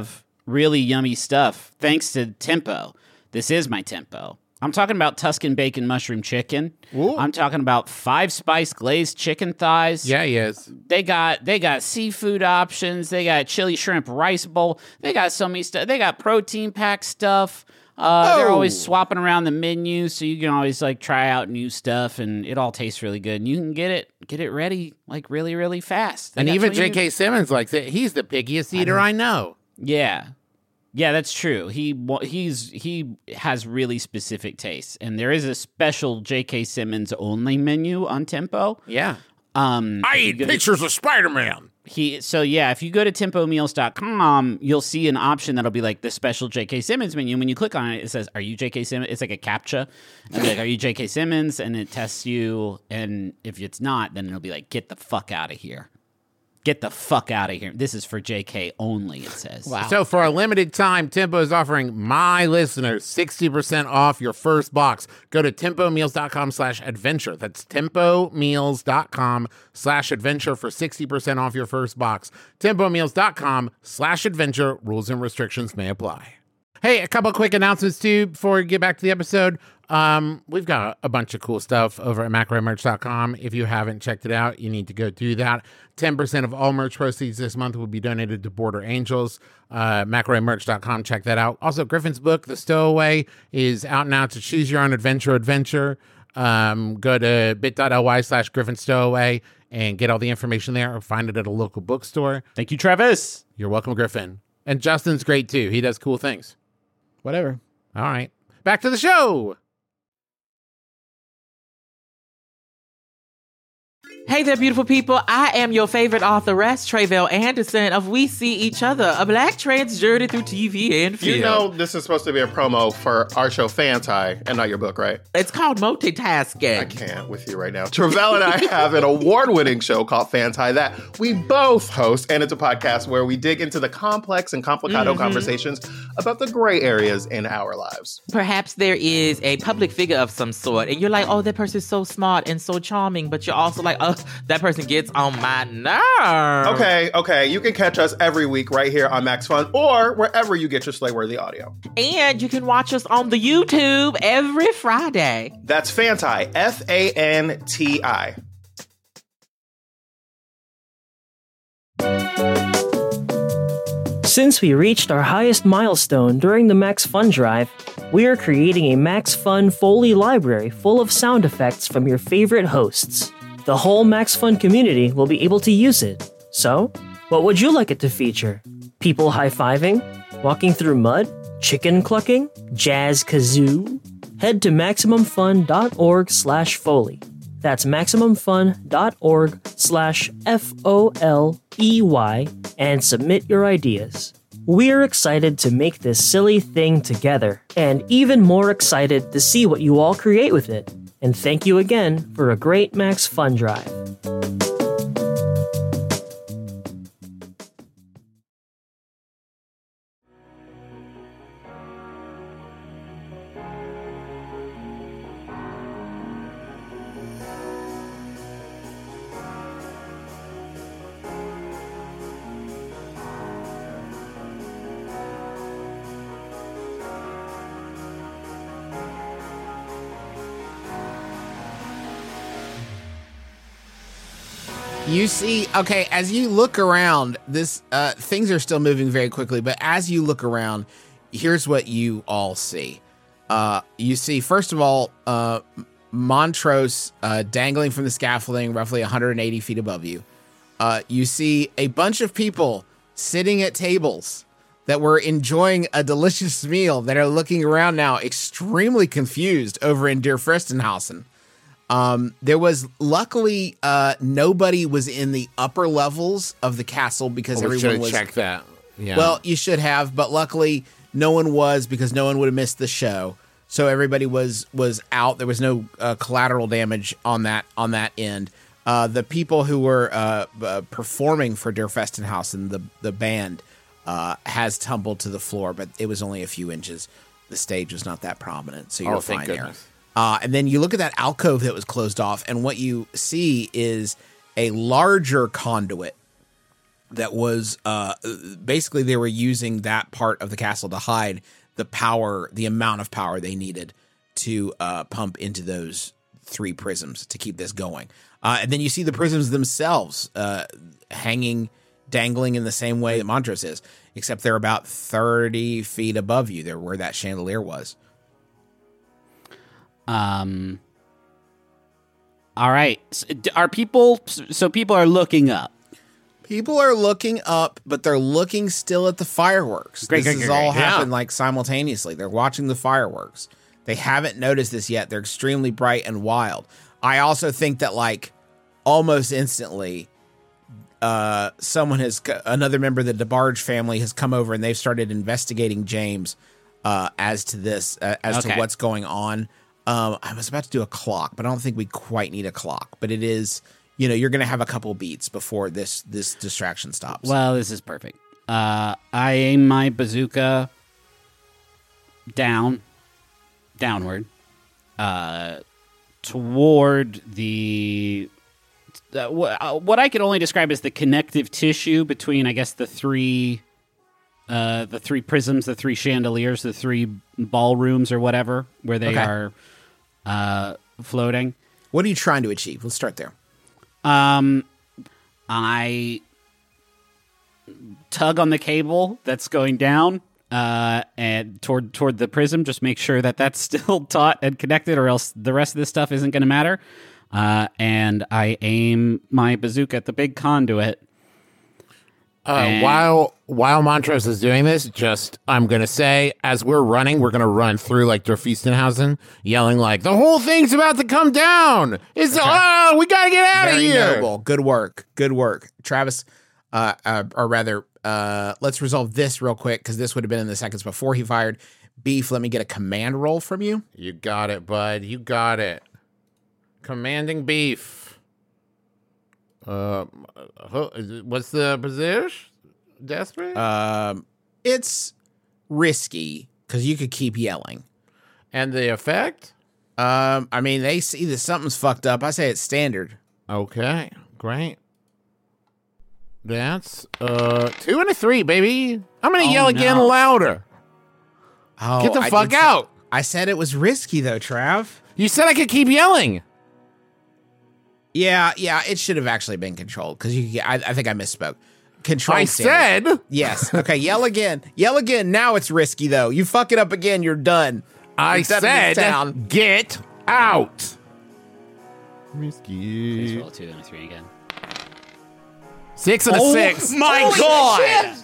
Speaker 5: really yummy stuff thanks to Tempo. This is my Tempo. I'm talking about Tuscan bacon mushroom chicken.
Speaker 3: Ooh.
Speaker 5: I'm talking about 5-spice glazed chicken thighs.
Speaker 3: Yeah, he is.
Speaker 5: They got seafood options. They got chili shrimp rice bowl. They got so many stuff. They got protein pack stuff. They're always swapping around the menu, so you can always like try out new stuff, and it all tastes really good. And you can get it ready like really, really fast.
Speaker 3: And even J.K. Simmons likes it. He's the pickiest eater I know.
Speaker 5: Yeah. Yeah, that's true. He has really specific tastes, and there is a special J.K. Simmons only menu on Tempo.
Speaker 3: Yeah.
Speaker 5: I
Speaker 3: eat pictures of Spider-Man.
Speaker 5: If you go to tempomeals.com, you'll see an option that'll be like the special J.K. Simmons menu. And when you click on it, it says, "Are you J.K. Simmons?" It's like a CAPTCHA. And like, "Are you J.K. Simmons?" And it tests you. And if it's not, then it'll be like, "Get the fuck out of here. Get the fuck out of here. This is for JK only," it says.
Speaker 3: Wow. So for a limited time, Tempo is offering my listeners 60% off your first box. Go to tempomeals.com/adventure. That's tempomeals.com/adventure for 60% off your first box. tempomeals.com/adventure. Rules and restrictions may apply. Hey, a couple quick announcements too before we get back to the episode. We've got a bunch of cool stuff over at macromerch.com. If you haven't checked it out, you need to go do that. 10% of all merch proceeds this month will be donated to Border Angels. Macromerch.com, check that out. Also, Griffin's book, The Stowaway, is out now to choose your own adventure. Go to bit.ly/GriffinStowaway and get all the information there, or find it at a local bookstore.
Speaker 5: Thank you, Travis.
Speaker 3: You're welcome, Griffin. And Justin's great too. He does cool things.
Speaker 6: Whatever.
Speaker 3: All right. Back to the show.
Speaker 7: Hey there, beautiful people. I am your favorite authoress, Tre'vell Anderson of We See Each Other, a Black trans journey through TV and film.
Speaker 8: You know this is supposed to be a promo for our show Fanti and not your book, right?
Speaker 7: It's called multitasking.
Speaker 8: I can't with you right now. Tre'vell and I have an award-winning show called Fanti that we both host, and it's a podcast where we dig into the complex and complicado conversations about the gray areas in our lives.
Speaker 7: Perhaps there is a public figure of some sort, and you're like, oh, that person's so smart and so charming, but you're also like, oh, that person gets on my nerves.
Speaker 8: Okay. You can catch us every week right here on Max Fun or wherever you get your Slay-worthy audio.
Speaker 7: And you can watch us on the YouTube every Friday.
Speaker 8: That's Fanti, Fanti.
Speaker 9: Since we reached our highest milestone during the Max Fun Drive, we are creating a Max Fun Foley library full of sound effects from your favorite hosts. The whole Max Fun community will be able to use it. So, what would you like it to feature? People high-fiving? Walking through mud? Chicken clucking? Jazz kazoo? Head to MaximumFun.org/Foley. That's MaximumFun.org/FOLEY and submit your ideas. We're excited to make this silly thing together, and even more excited to see what you all create with it. And thank you again for a great Max Fun Drive.
Speaker 2: You see, okay, as you look around, this things are still moving very quickly, but as you look around, here's what you all see. You see, first of all, Montrose dangling from the scaffolding roughly 180 feet above you. You see a bunch of people sitting at tables that were enjoying a delicious meal that are looking around now extremely confused over in Der Fürstenhausen. There was luckily nobody was in the upper levels of the castle because everyone was
Speaker 3: check that. Yeah.
Speaker 2: Well, you should have, but luckily no one was because no one would have missed the show. So everybody was out. There was no collateral damage on that end. The people who were performing for Der Fürstenhausen, the band, has tumbled to the floor, but it was only a few inches. The stage was not that prominent, so you're fine there. And then you look at that alcove that was closed off, and what you see is a larger conduit that was basically they were using that part of the castle to hide the amount of power they needed to pump into those 3 prisms to keep this going. And then you see the prisms themselves dangling in the same way that Montrose is, except they're about 30 feet above you. They're where that chandelier was.
Speaker 5: All right. People are looking up.
Speaker 2: People are looking up, but they're looking still at the fireworks. This has all happened like simultaneously. They're watching the fireworks. They haven't noticed this yet. They're extremely bright and wild. I also think that like almost instantly, another member of the DeBarge family has come over and they've started investigating James as to what's going on. I was about to do a clock, but I don't think we quite need a clock. But it is, you're going to have a couple beats before this distraction stops.
Speaker 5: Well, this is perfect. I aim my bazooka downward, toward the what I could only describe as the connective tissue between, I guess, the three prisms, the 3 chandeliers, the 3 ballrooms or whatever, where they are floating.
Speaker 2: What are you trying to achieve? Let's start there.
Speaker 5: I tug on the cable that's going down and toward the prism, just make sure that that's still taut and connected, or else the rest of this stuff isn't going to matter. And I aim my bazooka at the big conduit.
Speaker 3: While Montrose is doing this, I'm going to say, as we're going to run through like Dorfiestenhausen, yelling like, the whole thing's about to come down. We got to get out of here.
Speaker 2: Noble. Good work. Travis, let's resolve this real quick, because this would have been in the seconds before he fired. Beef, let me get a command roll from you.
Speaker 3: You got it, bud. You got it. Commanding Beef. What's the position? Desperate?
Speaker 2: It's risky because you could keep yelling.
Speaker 3: And the effect?
Speaker 2: They see that something's fucked up. I say it's standard.
Speaker 3: Okay, great. That's 2 and a 3, baby. I'm gonna yell again louder.
Speaker 2: Oh,
Speaker 3: get the fuck out!
Speaker 2: I said it was risky though, Trav.
Speaker 3: You said I could keep yelling.
Speaker 2: Yeah, it should have actually been controlled, because I think I misspoke. Control.
Speaker 3: I said
Speaker 2: yes. Okay, yell again. Now it's risky though. You fuck it up again, you're done.
Speaker 3: I said get out. Risky.
Speaker 5: Please roll a 2 and a 3 again.
Speaker 3: 6 and a 6.
Speaker 2: My God!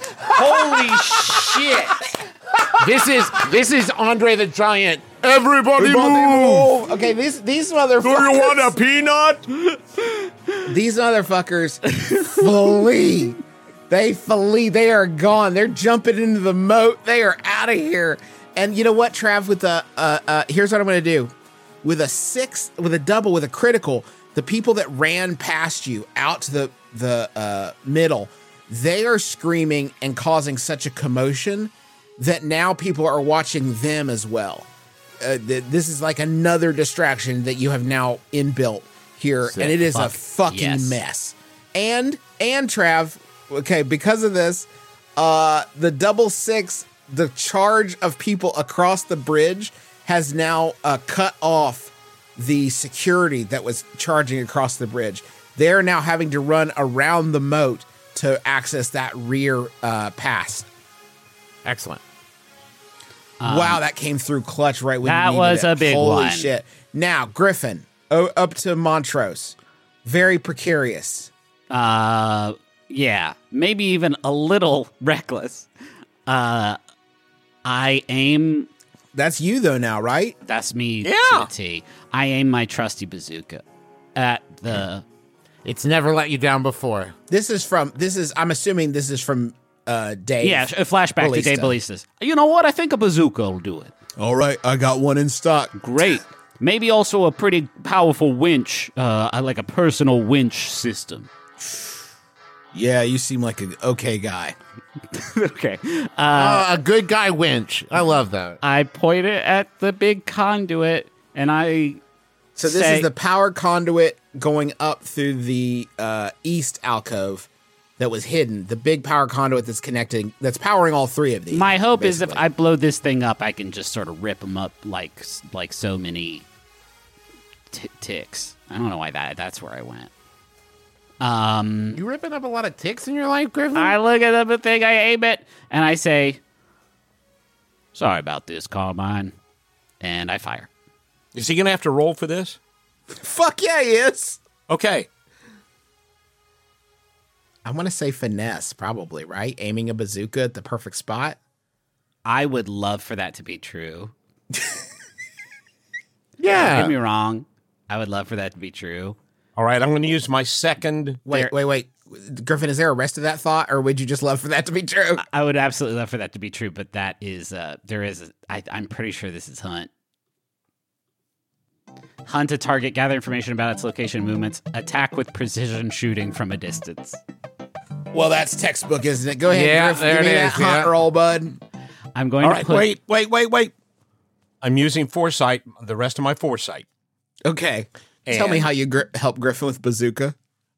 Speaker 2: Holy shit!
Speaker 3: This is Andre the Giant. Everybody move!
Speaker 2: Okay, these motherfuckers.
Speaker 3: Do you want a peanut?
Speaker 2: These motherfuckers flee. They flee. They are gone. They're jumping into the moat. They are out of here. And you know what, Trav? With here's what I'm going to do. With a 6, with a double, with a critical, the people that ran past you out to the middle, they are screaming and causing such a commotion that now people are watching them as well. This is like another distraction that you have now inbuilt here, and it is a fucking mess. And Trav, okay, because of this, the double 6, the charge of people across the bridge has now cut off the security that was charging across the bridge. They're now having to run around the moat to access that rear pass.
Speaker 3: Excellent.
Speaker 2: Wow, that came through clutch right when
Speaker 5: that
Speaker 2: you needed
Speaker 5: was
Speaker 2: it.
Speaker 5: a big
Speaker 2: Holy
Speaker 5: one.
Speaker 2: shit. Now, Griffin, up to Montrose. Very precarious.
Speaker 5: Yeah, maybe even a little reckless. I aim...
Speaker 2: That's you, though, now, right?
Speaker 5: That's me to the T. I aim my trusty bazooka at the...
Speaker 3: It's never let you down before.
Speaker 2: I'm assuming this is from Dave.
Speaker 5: Yeah, a flashback to Dave Ballistas. You know what? I think a bazooka will do it.
Speaker 6: All right, I got one in stock.
Speaker 5: Great. Maybe also a pretty powerful winch, like a personal winch system.
Speaker 2: Yeah, you seem like an okay guy.
Speaker 5: Okay.
Speaker 3: A good guy winch. I love that.
Speaker 5: I point it at the big conduit, and
Speaker 2: So this is the power conduit going up through the east alcove that was hidden, the big power conduit that's powering all three of these.
Speaker 5: My hope is if
Speaker 2: basically.
Speaker 5: I blow this thing up, I can just sort of rip them up like so many ticks. I don't know why that's where I went.
Speaker 3: You ripping up a lot of ticks in your life, Griffin?
Speaker 5: I look at the thing, I aim it, and I say, "Sorry about this, Carmine," and I fire.
Speaker 4: Is he going to have to roll for this?
Speaker 2: Fuck yeah, he is.
Speaker 4: Okay.
Speaker 2: I want to say finesse, probably, right? Aiming a bazooka at the perfect spot.
Speaker 5: I would love for that to be true.
Speaker 3: Yeah.
Speaker 5: Don't get me wrong. I would love for that to be true.
Speaker 4: All right, I'm going to use my second.
Speaker 2: Wait. Griffin, is there a rest of that thought, or would you just love for that to be true?
Speaker 5: I would absolutely love for that to be true, but that is, I'm pretty sure this is Hunt. Hunt a target, gather information about its location and movements, attack with precision shooting from a distance.
Speaker 2: Well, that's textbook, isn't it? Go ahead,
Speaker 3: Yeah,
Speaker 2: Griff.
Speaker 3: there
Speaker 2: Give me
Speaker 3: it
Speaker 2: that
Speaker 3: is,
Speaker 2: hunt
Speaker 3: yeah.
Speaker 2: roll, bud.
Speaker 5: I'm going
Speaker 4: All
Speaker 5: to
Speaker 4: right,
Speaker 5: put...
Speaker 4: wait. I'm using foresight, the rest of my foresight.
Speaker 2: Okay. Tell me how you help Griffin with bazooka.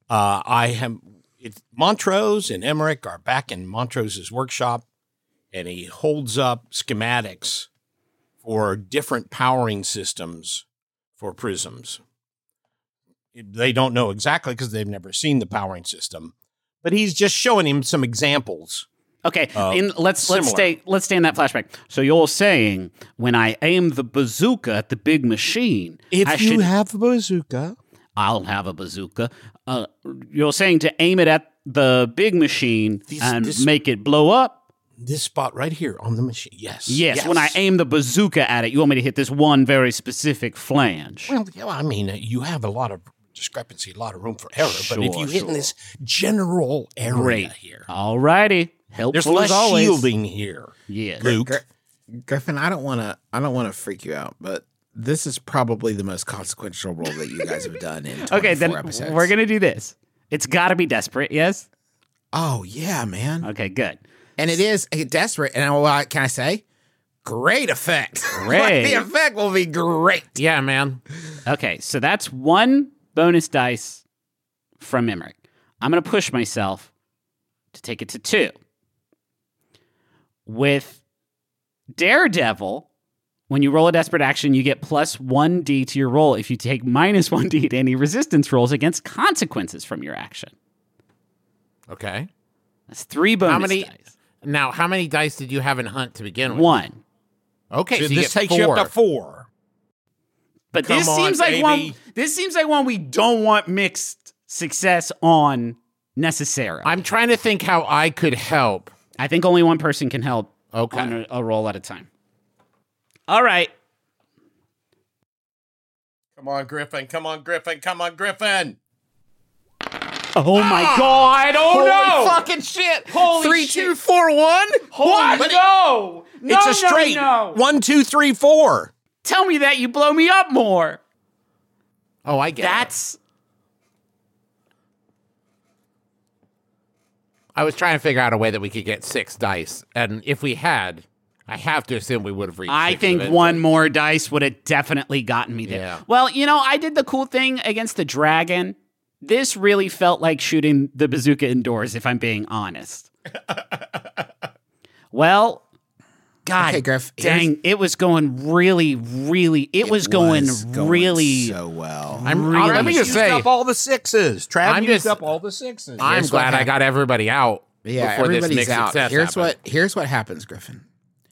Speaker 4: Montrose and Emmerich are back in Montrose's workshop, and he holds up schematics for different powering systems for prisms. They don't know exactly because they've never seen the powering system, but he's just showing him some examples.
Speaker 5: Okay, let's
Speaker 4: similar.
Speaker 5: stay in that flashback. So you're saying when I aim the bazooka at the big machine,
Speaker 4: have a bazooka,
Speaker 5: I'll have a bazooka. You're saying to aim it at the big machine and make it blow up?
Speaker 4: this spot right here on the machine. Yes.
Speaker 5: Yes, when I aim the bazooka at it, you want me to hit this one very specific flange.
Speaker 4: Well, yeah, I mean, you have a lot of discrepancy, a lot of room for error. But if you hit in
Speaker 5: Sure.
Speaker 4: this general area
Speaker 5: Great.
Speaker 4: here,
Speaker 5: All righty. Helpful
Speaker 4: there's less
Speaker 5: as always.
Speaker 4: shielding here.
Speaker 5: Yes.
Speaker 4: Luke.
Speaker 2: Griffin, I don't want to freak you out, but this is probably the most consequential role that you guys have done in 24
Speaker 5: Okay, then
Speaker 2: episodes.
Speaker 5: we're going to do this. It's got to be desperate, yes?
Speaker 2: Oh, yeah, man.
Speaker 5: Okay, good.
Speaker 2: And it is desperate. And what can I say? Great effect.
Speaker 5: Great.
Speaker 2: The effect will be great.
Speaker 3: Yeah, man.
Speaker 5: Okay, so that's one bonus dice from Emmerich. I'm going to push myself to take it to 2. With Daredevil, when you roll a desperate action, you get plus 1d to your roll if you take minus 1d to any resistance rolls against consequences from your action.
Speaker 3: Okay.
Speaker 5: That's 3 bonus
Speaker 3: How many?
Speaker 5: dice.
Speaker 3: Now, how many dice did you have in Hunt to begin with?
Speaker 5: 1.
Speaker 3: Okay, so you
Speaker 4: This
Speaker 3: get
Speaker 4: takes
Speaker 3: 4.
Speaker 4: you up to 4.
Speaker 5: But
Speaker 4: Come
Speaker 5: this
Speaker 4: on,
Speaker 5: seems like
Speaker 4: baby.
Speaker 5: one. This seems like one we don't want mixed success on necessarily.
Speaker 3: I'm trying to think how I could help.
Speaker 5: I think only one person can help
Speaker 3: Okay.
Speaker 5: on a roll at a time. All right.
Speaker 4: Come on, Griffin. Come on, Griffin. Come on, Griffin.
Speaker 5: Oh my God! Oh no!
Speaker 2: fucking shit.
Speaker 5: Holy
Speaker 2: 3,
Speaker 5: shit.
Speaker 2: 2, 4, 1.
Speaker 5: Holy
Speaker 4: But
Speaker 5: no! No!
Speaker 4: It's a straight
Speaker 5: No!
Speaker 4: 1, 2, 3, 4.
Speaker 5: Tell me that you blow me up more.
Speaker 3: Oh, I get it.
Speaker 5: That's
Speaker 3: I was trying to figure out a way that we could get 6 dice. And if we had, I have to assume we would have reached
Speaker 5: I
Speaker 3: 6
Speaker 5: think
Speaker 3: eventually.
Speaker 5: one more dice would have definitely gotten me there.
Speaker 3: Yeah.
Speaker 5: Well, you know, I did the cool thing against the dragon. This really felt like shooting the bazooka indoors, if I'm being honest. Well, God,
Speaker 2: Okay, Griff,
Speaker 5: dang, it was going really, really, it was going really,
Speaker 2: so well.
Speaker 3: Let me just
Speaker 4: Used
Speaker 3: say,
Speaker 4: up all the 6s. Trav
Speaker 3: I'm
Speaker 4: used
Speaker 3: just-
Speaker 4: up all the 6s.
Speaker 3: I'm
Speaker 2: Here's what
Speaker 3: glad I
Speaker 2: happened.
Speaker 3: got everybody out.
Speaker 2: Yeah,
Speaker 3: before this
Speaker 2: everybody's
Speaker 3: mixed
Speaker 2: out.
Speaker 3: success happened.
Speaker 2: Here's what happens, Griffin.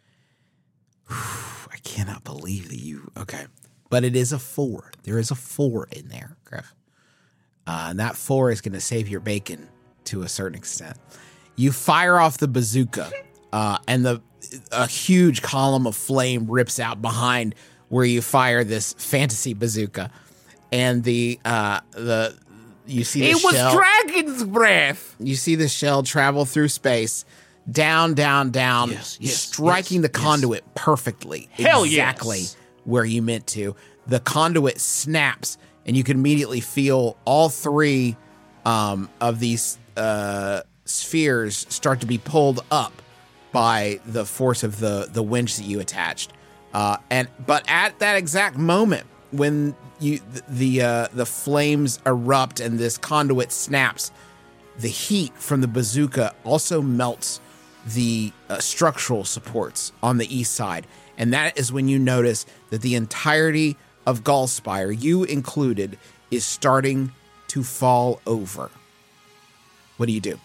Speaker 2: I cannot believe that you. Okay, but it is a 4. There is a 4 in there, Griff, and that 4 is going to save your bacon to a certain extent. You fire off the bazooka, and a huge column of flame rips out behind where you fire this fantasy bazooka, and you see the
Speaker 3: It was
Speaker 2: shell.
Speaker 3: dragon's breath.
Speaker 2: You see the shell travel through space, down, down, down, striking the conduit perfectly,
Speaker 5: Hell
Speaker 2: exactly
Speaker 5: yes.
Speaker 2: where you meant to. The conduit snaps, and you can immediately feel all 3 of these spheres start to be pulled up by the force of the winch that you attached. But at that exact moment, when the flames erupt and this conduit snaps, the heat from the bazooka also melts the structural supports on the east side. And that is when you notice that the entirety of Gallspire, you included, is starting to fall over. What do you do?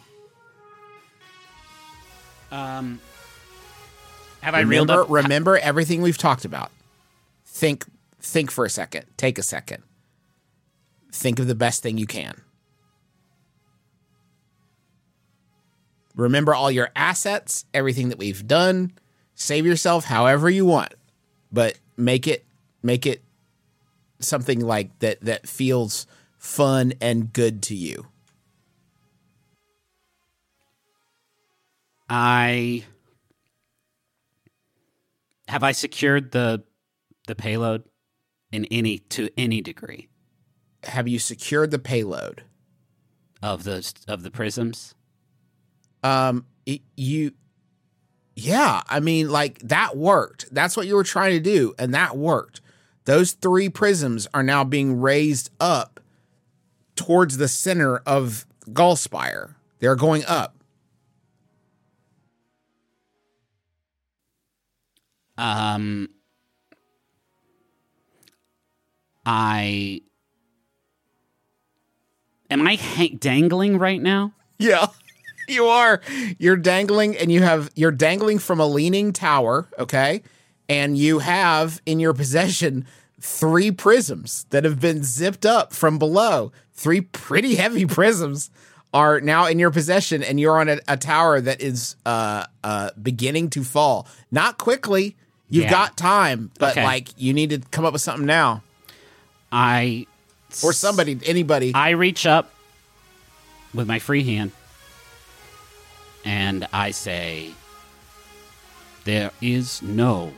Speaker 5: Have I reeled up?
Speaker 2: Remember everything we've talked about. Think for a second. Take a second. Think of the best thing you can. Remember all your assets, everything that we've done. Save yourself however you want, but make it something like that feels fun and good to you.
Speaker 5: Have I secured the payload to any degree?
Speaker 2: Have you secured the payload
Speaker 5: of the prisms?
Speaker 2: Yeah, I mean, like, that worked. That's what you were trying to do, and that worked. Those 3 prisms are now being raised up towards the center of Gallspire. They're going up.
Speaker 5: Am I dangling right now?
Speaker 2: Yeah. You are. You're dangling, and you're dangling from a leaning tower, okay? And you have in your possession 3 prisms that have been zipped up from below. 3 pretty heavy prisms are now in your possession, and you're on a tower that is beginning to fall. Not quickly. You've got time, but like, you need to come up with something now. Anybody.
Speaker 5: I reach up with my free hand. And I say, there is no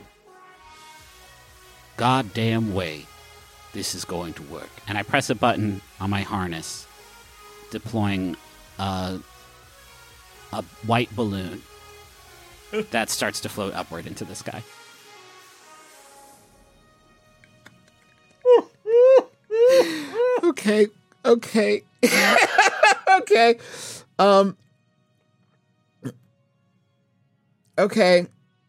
Speaker 5: goddamn way this is going to work. And I press a button on my harness, deploying a white balloon that starts to float upward into the sky.
Speaker 2: Okay. Okay. Okay.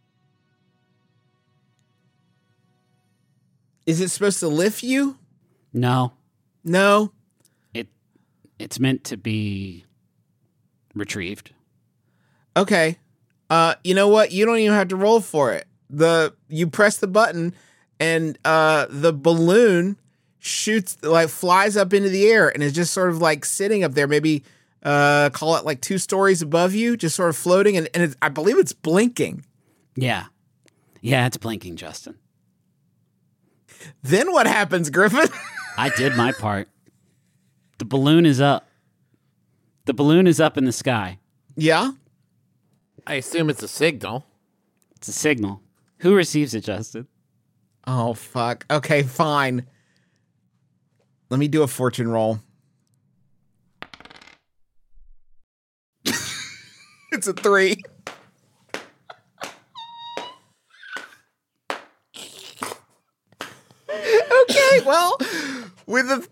Speaker 2: Is it supposed to lift you?
Speaker 5: No.
Speaker 2: No?
Speaker 5: It's meant to be retrieved.
Speaker 2: Okay. You know what? You don't even have to roll for it. You press the button and the balloon flies up into the air and is just sort of like sitting up there, maybe call it like 2 stories above you, just sort of floating, and I believe it's blinking.
Speaker 5: Yeah, it's blinking, Justin.
Speaker 2: Then what happens, Griffin?
Speaker 5: I did my part. The balloon is up. The balloon is up in the sky.
Speaker 2: Yeah?
Speaker 3: I assume it's a signal.
Speaker 5: It's a signal. Who receives it, Justin?
Speaker 2: Oh, fuck. Okay, fine. Let me do a fortune roll. It's a 3. Okay, well, with a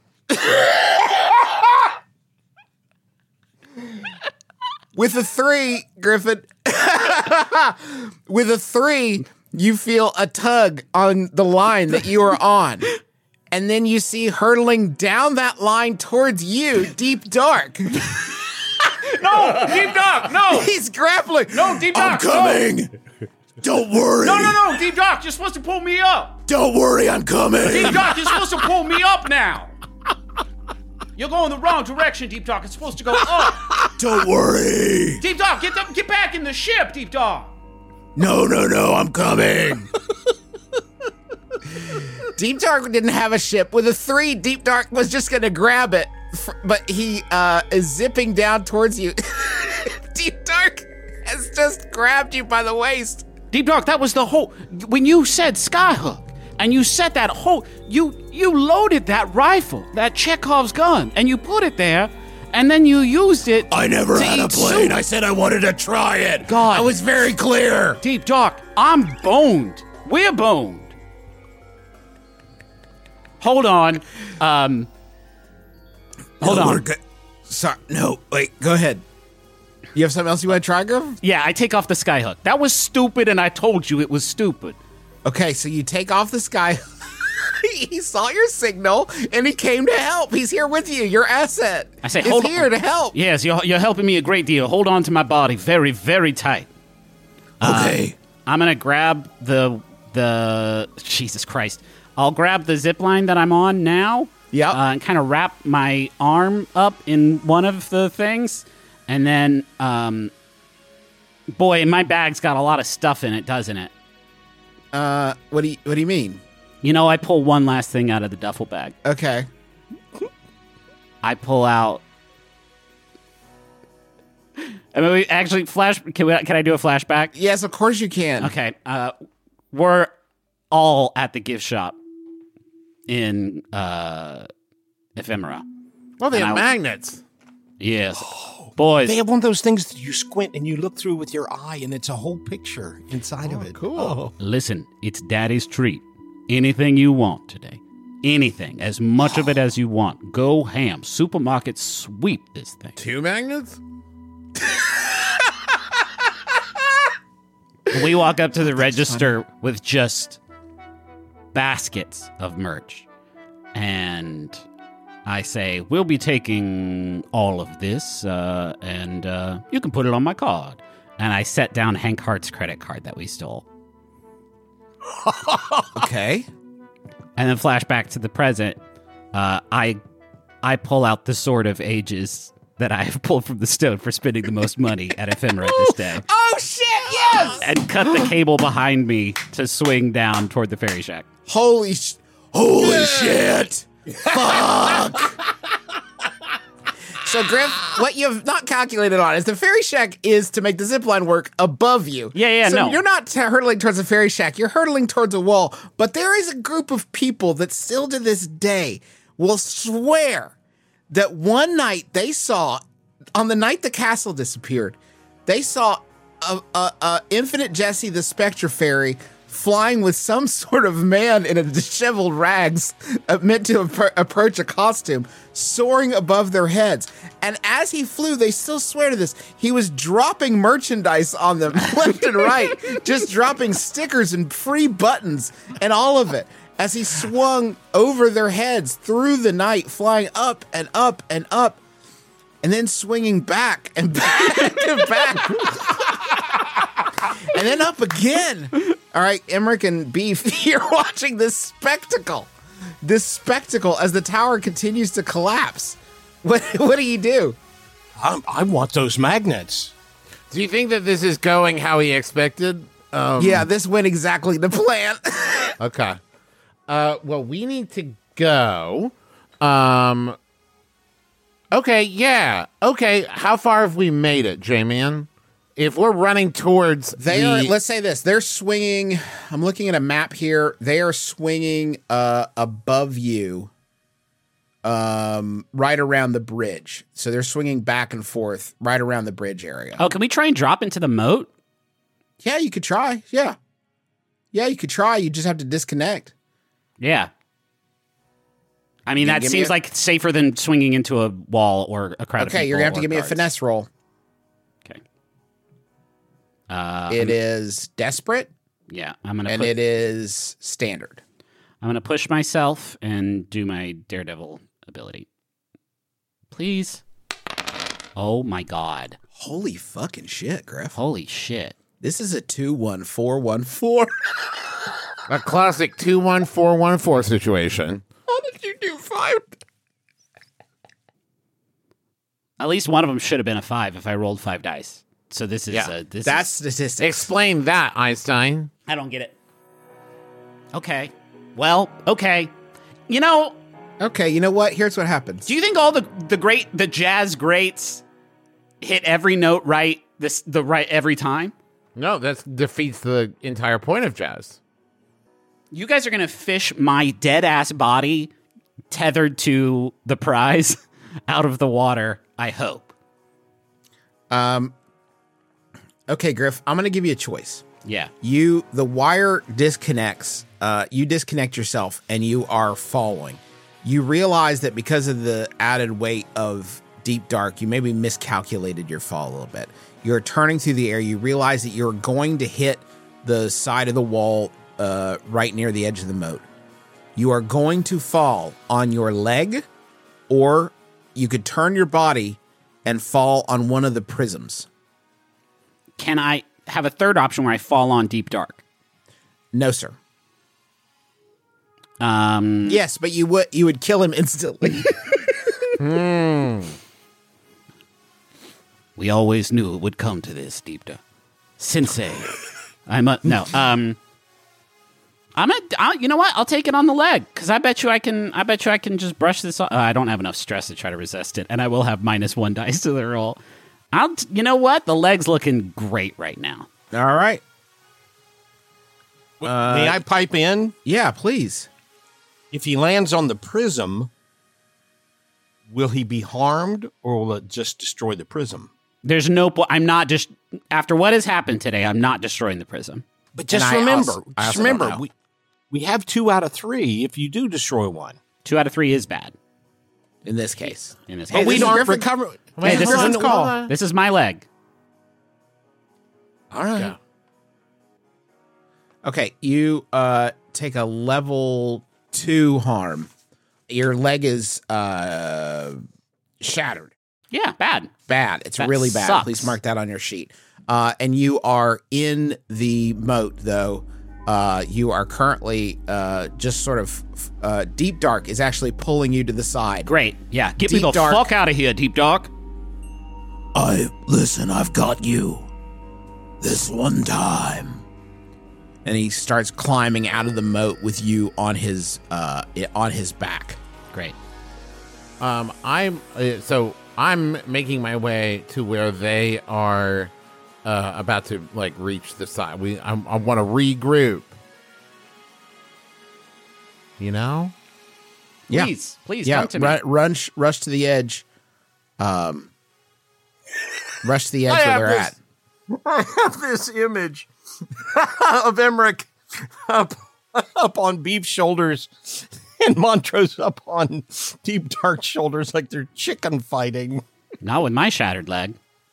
Speaker 2: with a 3, Griffin, with a 3, you feel a tug on the line that you are on. And then you see hurtling down that line towards you, Deep Dark.
Speaker 3: No, Deep Dark, no!
Speaker 2: He's grappling.
Speaker 3: No, Deep Dark,
Speaker 6: I'm coming.
Speaker 3: No.
Speaker 6: Don't worry.
Speaker 3: No, Deep Dark, you're supposed to pull me up.
Speaker 6: Don't worry, I'm coming.
Speaker 3: Deep Dark, you're supposed to pull me up now. You're going the wrong direction, Deep Dark. It's supposed to go up.
Speaker 6: Don't worry.
Speaker 3: Deep Dark, get back in the ship, Deep Dark.
Speaker 6: No, I'm coming.
Speaker 2: Deep Dark didn't have a ship. With a 3, Deep Dark was just going to grab it, but he is zipping down towards you. Deep Dark has just grabbed you by the waist.
Speaker 5: Deep Dark, that was the whole... When you said Skyhook, and you set that whole... You loaded that rifle, that Chekhov's gun, and you put it there, and then you used it...
Speaker 6: I never had a plane.
Speaker 5: Soup.
Speaker 6: I said I wanted to try it.
Speaker 5: God.
Speaker 6: I was very clear.
Speaker 5: Deep Dark, I'm boned. We're boned. Hold on. Hold on.
Speaker 2: Sorry, no, wait, go ahead. You have something else you want to try, Griff?
Speaker 5: Yeah, I take off the skyhook. That was stupid, and I told you it was stupid.
Speaker 2: Okay, so you take off the sky. He saw your signal, and he came to help. He's here with you, your asset.
Speaker 5: I say,
Speaker 2: He's
Speaker 5: hold
Speaker 2: here
Speaker 5: on.
Speaker 2: to help.
Speaker 5: Yes, you're helping me a great deal. Hold on to my body very, very tight.
Speaker 2: Okay.
Speaker 5: I'm going to grab the Jesus Christ. I'll grab the zip line that I'm on now.
Speaker 2: Yep.
Speaker 5: And kind of wrap my arm up in one of the things. And then, boy, my bag's got a lot of stuff in it, doesn't it?
Speaker 2: What do you mean?
Speaker 5: You know, I pull one last thing out of the duffel bag.
Speaker 2: Okay.
Speaker 5: I pull out. I mean, actually, can I do a flashback?
Speaker 2: Yes, of course you can.
Speaker 5: Okay. We're all at the gift shop in Ephemera.
Speaker 3: Well, they
Speaker 5: And
Speaker 3: have
Speaker 5: I-
Speaker 3: magnets.
Speaker 5: Yes. Boys.
Speaker 4: They have one of those things that you squint and you look through with your eye, and it's a whole picture inside of it.
Speaker 3: Cool.
Speaker 5: Listen, it's Daddy's treat. Anything you want today. Anything. As much of it as you want. Go ham. Supermarket sweep this thing.
Speaker 3: 2 magnets?
Speaker 5: We walk up to the register with just baskets of merch. And I say, we'll be taking all of this, and you can put it on my card. And I set down Hank Hart's credit card that we stole.
Speaker 2: Okay.
Speaker 5: And then flashback to the present. I pull out the Sword of Ages that I have pulled from the stone for spending the most money at Ephemera this day.
Speaker 2: Oh, shit, yes!
Speaker 5: And cut the cable behind me to swing down toward the fairy shack.
Speaker 2: Holy shit! Fuck! So, Griff, what you have not calculated on is the fairy shack is to make the zipline work above you.
Speaker 5: Yeah,
Speaker 2: so
Speaker 5: no.
Speaker 2: You're not hurtling towards the fairy shack. You're hurtling towards a wall. But there is a group of people that still to this day will swear that one night they saw, on the night the castle disappeared, they saw a Infinite Jesse the Spectre Fairy flying with some sort of man in a disheveled rags meant to approach a costume, soaring above their heads. And as he flew, they still swear to this, he was dropping merchandise on them left and right, just dropping stickers and free buttons and all of it as he swung over their heads through the night, flying up and up and up, and then swinging back and back and back. And then up again. All right, Emmerich and Beef, you're watching this spectacle as the tower continues to collapse. What do you do?
Speaker 4: I want those magnets.
Speaker 3: Do you think that this is going how he expected?
Speaker 2: Yeah, this went exactly the plan.
Speaker 3: Okay. Well, we need to go. Okay, yeah. Okay, how far have we made it, J-Man? If we're running towards
Speaker 2: Let's say this, they're swinging, I'm looking at a map here, they are swinging above you, right around the bridge. So they're swinging back and forth right around the bridge area.
Speaker 5: Oh, can we try and drop into the moat?
Speaker 2: Yeah, you could try, yeah. Yeah, you could try, you just have to disconnect.
Speaker 5: Yeah. I mean,
Speaker 2: Can you
Speaker 5: that
Speaker 2: give me
Speaker 5: seems like safer than swinging into a wall or a crowd of people.
Speaker 2: Okay, you're going to have to
Speaker 5: or
Speaker 2: give me a
Speaker 5: guards.
Speaker 2: finesse roll.
Speaker 5: Okay.
Speaker 2: It is desperate,
Speaker 5: Yeah, I'm gonna.
Speaker 2: and it is standard.
Speaker 5: I'm gonna push myself and do my daredevil ability. Please. Oh my god!
Speaker 2: Holy fucking shit, Griff.
Speaker 5: Holy shit!
Speaker 2: This is a 2-1-4-1-4.
Speaker 3: a classic 2-1-4-1-4 situation.
Speaker 2: How did you do 5?
Speaker 5: At least one of them should have been a 5 if I rolled 5 dice. So this is
Speaker 2: That's statistics.
Speaker 3: Explain that, Einstein.
Speaker 5: I don't get it. Okay. Well, okay. You know,
Speaker 2: Okay, you know what? Here's what happens.
Speaker 5: do you think all the jazz greats hit every note right every time?
Speaker 3: No, that defeats the entire point of jazz.
Speaker 5: You guys are going to fish my dead ass body tethered to the prize out of the water, I hope.
Speaker 2: Okay, Griff, I'm going to give you a choice.
Speaker 5: Yeah.
Speaker 2: The wire disconnects. You disconnect yourself and you are falling. You realize that because of the added weight of Deep Dark, you maybe miscalculated your fall a little bit. You're turning through the air. You realize that you're going to hit the side of the wall right near the edge of the moat. You are going to fall on your leg, or you could turn your body and fall on one of the prisms.
Speaker 5: Can I have a third option where I fall on Deep Dark?
Speaker 2: No, sir.
Speaker 5: Yes,
Speaker 2: but you would kill him instantly.
Speaker 5: We always knew it would come to this, Deep Dark. Sensei. You know what? I'll take it on the leg, because I bet you I can just brush this off. I don't have enough stress to try to resist it, and I will have -1 dice to the roll. You know what? The leg's looking great right now.
Speaker 2: All right.
Speaker 4: May I pipe in?
Speaker 2: Yeah, please.
Speaker 4: If he lands on the prism, will he be harmed, or will it just destroy the prism?
Speaker 5: There's no point. I'm not just after what has happened today. I'm not destroying the prism.
Speaker 4: But just remember, we have 2 out of 3. If you do destroy one,
Speaker 5: 2 out of 3 is bad
Speaker 2: in this case.
Speaker 4: But we don't recover.
Speaker 5: Hey, this is my leg.
Speaker 2: All right. Go. Okay, you take a level 2 harm. Your leg is shattered.
Speaker 5: Yeah, bad.
Speaker 2: Bad. It's
Speaker 5: that
Speaker 2: really bad.
Speaker 5: Sucks.
Speaker 2: Please mark that on your sheet. And you are in the moat, though. You are currently just sort of Deep Dark is actually pulling you to the side.
Speaker 5: Great. Yeah, get me the fuck out of here, Deep Dark.
Speaker 6: Listen, I've got you. This one time.
Speaker 2: And he starts climbing out of the moat with you on his back.
Speaker 5: Great.
Speaker 3: I'm making my way to where they are about to reach the side. I want to regroup. You know?
Speaker 5: Please come to me.
Speaker 2: Rush to the edge. Rush to the edge where they're at.
Speaker 4: I have this image of Emmerich up on Beef's shoulders and Montrose up on Deep Dark's shoulders like they're chicken fighting.
Speaker 5: Not with my shattered leg.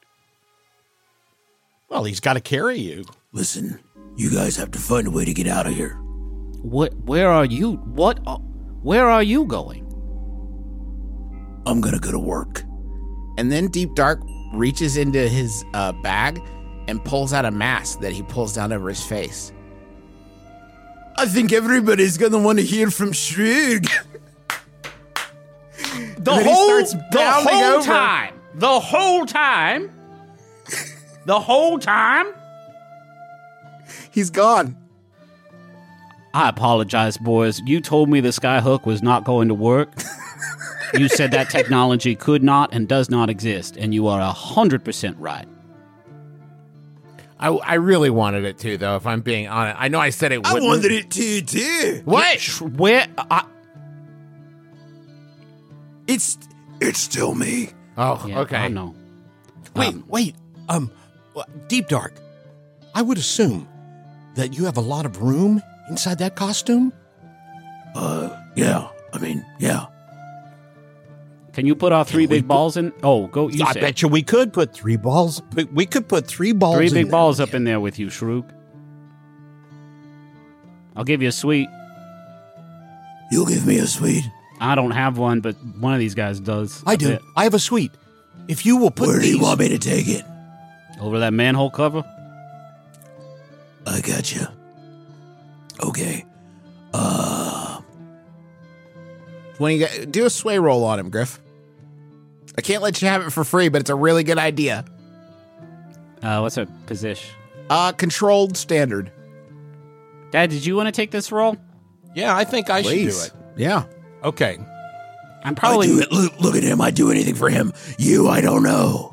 Speaker 4: Well, he's got to carry you.
Speaker 6: Listen, you guys have to find a way to get out of here.
Speaker 5: Where are you? Where are you going?
Speaker 6: I'm gonna go to work.
Speaker 2: And then Deep Dark reaches into his bag and pulls out a mask that he pulls down over his face.
Speaker 6: I think everybody's gonna want to hear from Shrig.
Speaker 5: The whole time.
Speaker 2: He's gone.
Speaker 5: I apologize, boys. You told me the skyhook was not going to work. You said that technology could not and does not exist, and you are 100% right.
Speaker 3: I really wanted it to, though, if I'm being honest. I know I said it wouldn't.
Speaker 6: I wanted it to, too.
Speaker 3: What?
Speaker 5: Where?
Speaker 6: It's still me.
Speaker 3: Oh,
Speaker 5: yeah,
Speaker 3: okay.
Speaker 5: I know.
Speaker 4: Wait. Deep Dark, I would assume that you have a lot of room inside that costume?
Speaker 6: Yeah. I mean, yeah.
Speaker 5: Can you put our 3 big balls in? Oh, go.
Speaker 4: I bet you we could put 3 balls. We could put 3 balls.
Speaker 5: 3 big balls up in there with you, Shroog. I'll give you a sweet.
Speaker 6: You'll give me a sweet?
Speaker 5: I don't have one, but one of these guys does.
Speaker 4: I do. I have a sweet. If you will put
Speaker 6: Where do you want me to take it?
Speaker 5: Over that manhole cover?
Speaker 6: I got you. Okay.
Speaker 2: When you do a sway roll on him, Griff. I can't let you have it for free, but it's a really good idea.
Speaker 5: What's a position?
Speaker 2: Controlled standard.
Speaker 5: Dad, did you want to take this roll?
Speaker 4: Yeah, I think I should do it.
Speaker 2: Yeah.
Speaker 4: Okay.
Speaker 5: I'm probably.
Speaker 6: Look at him. I do anything for him. You, I don't know.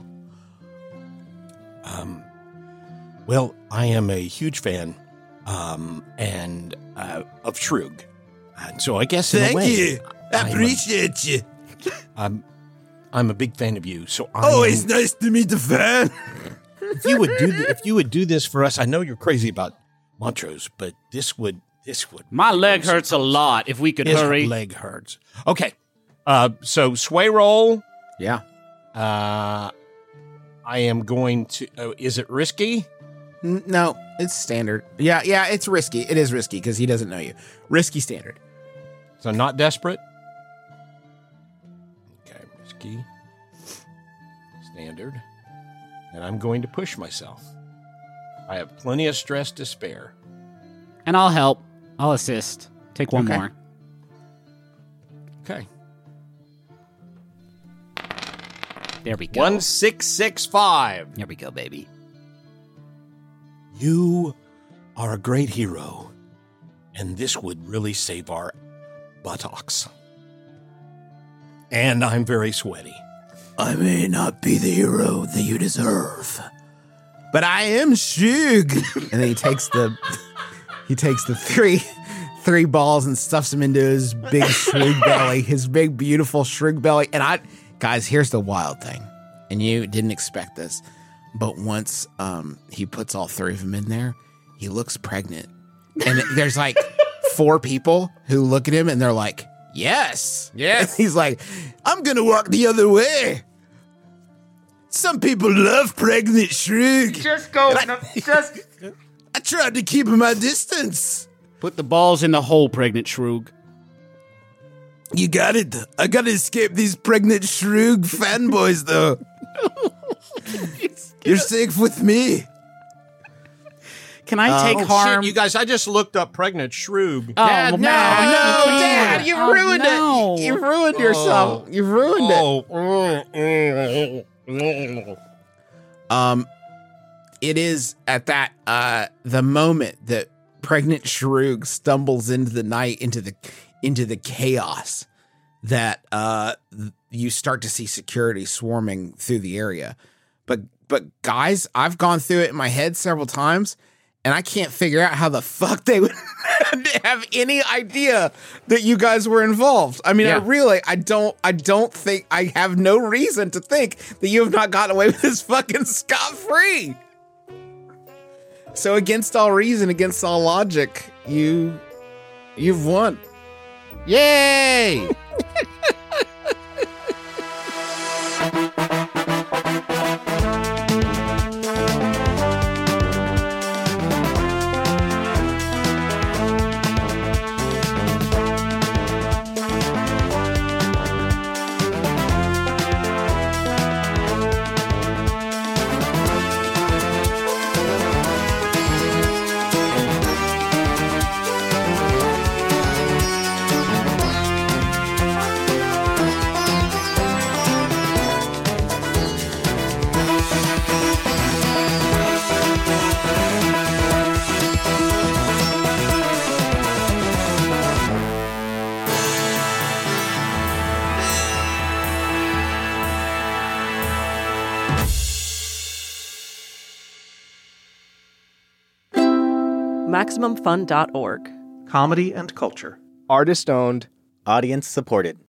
Speaker 4: Well, I am a huge fan, and of Shroog, and so I guess in a way,
Speaker 6: Thank you. I appreciate you.
Speaker 4: I'm a big fan of you. So
Speaker 6: always nice to meet the fan.
Speaker 4: If you would do this for us, I know you're crazy about Montrose, but this would.
Speaker 5: My leg hurts a lot. If we could hurry.
Speaker 4: His leg hurts. Okay. So sway roll.
Speaker 2: Yeah.
Speaker 4: I am going to. Oh, is it risky?
Speaker 2: No, it's standard. Yeah, it's risky. It is risky because he doesn't know you. Risky standard.
Speaker 4: So not desperate. Okay, risky standard. And I'm going to push myself. I have plenty of stress to spare.
Speaker 5: And I'll help. I'll assist. Take one more.
Speaker 4: Okay.
Speaker 5: There we go.
Speaker 4: 1665.
Speaker 5: There we go, baby.
Speaker 4: You are a great hero, and this would really save our buttocks. And I'm very sweaty.
Speaker 2: I may not be the hero that you deserve, but I am Shug. And then he takes the three balls and stuffs them into his big shrew belly, his big beautiful shrew belly. And guys, here's the wild thing, and you didn't expect this, but once he puts all three of them in there, he looks pregnant, and there's like 4 people who look at him and they're like, yes. And he's like, I'm gonna walk the other way. Some people love pregnant Shrew.
Speaker 7: Just go.
Speaker 2: I tried to keep my distance.
Speaker 5: Put the balls in the hole, pregnant Shroog.
Speaker 2: You got it. I gotta escape these pregnant Shrew fanboys, though. You're safe with me.
Speaker 5: Can I take harm?
Speaker 4: Shit, you guys, I just looked up pregnant shrew.
Speaker 5: Oh,
Speaker 2: Dad, no, Dad, you ruined it. You ruined yourself. You ruined it. It is at that the moment that pregnant Shrew stumbles into the night, into the chaos, that you start to see security swarming through the area. But guys, I've gone through it in my head several times, and I can't figure out how the fuck they would have any idea that you guys were involved. I mean, I don't think, I have no reason to think that you have not gotten away with this fucking scot-free. So against all reason, against all logic, you've won. Yay!
Speaker 10: MaximumFun.org.
Speaker 11: Comedy and culture.
Speaker 12: Artist owned. Audience supported.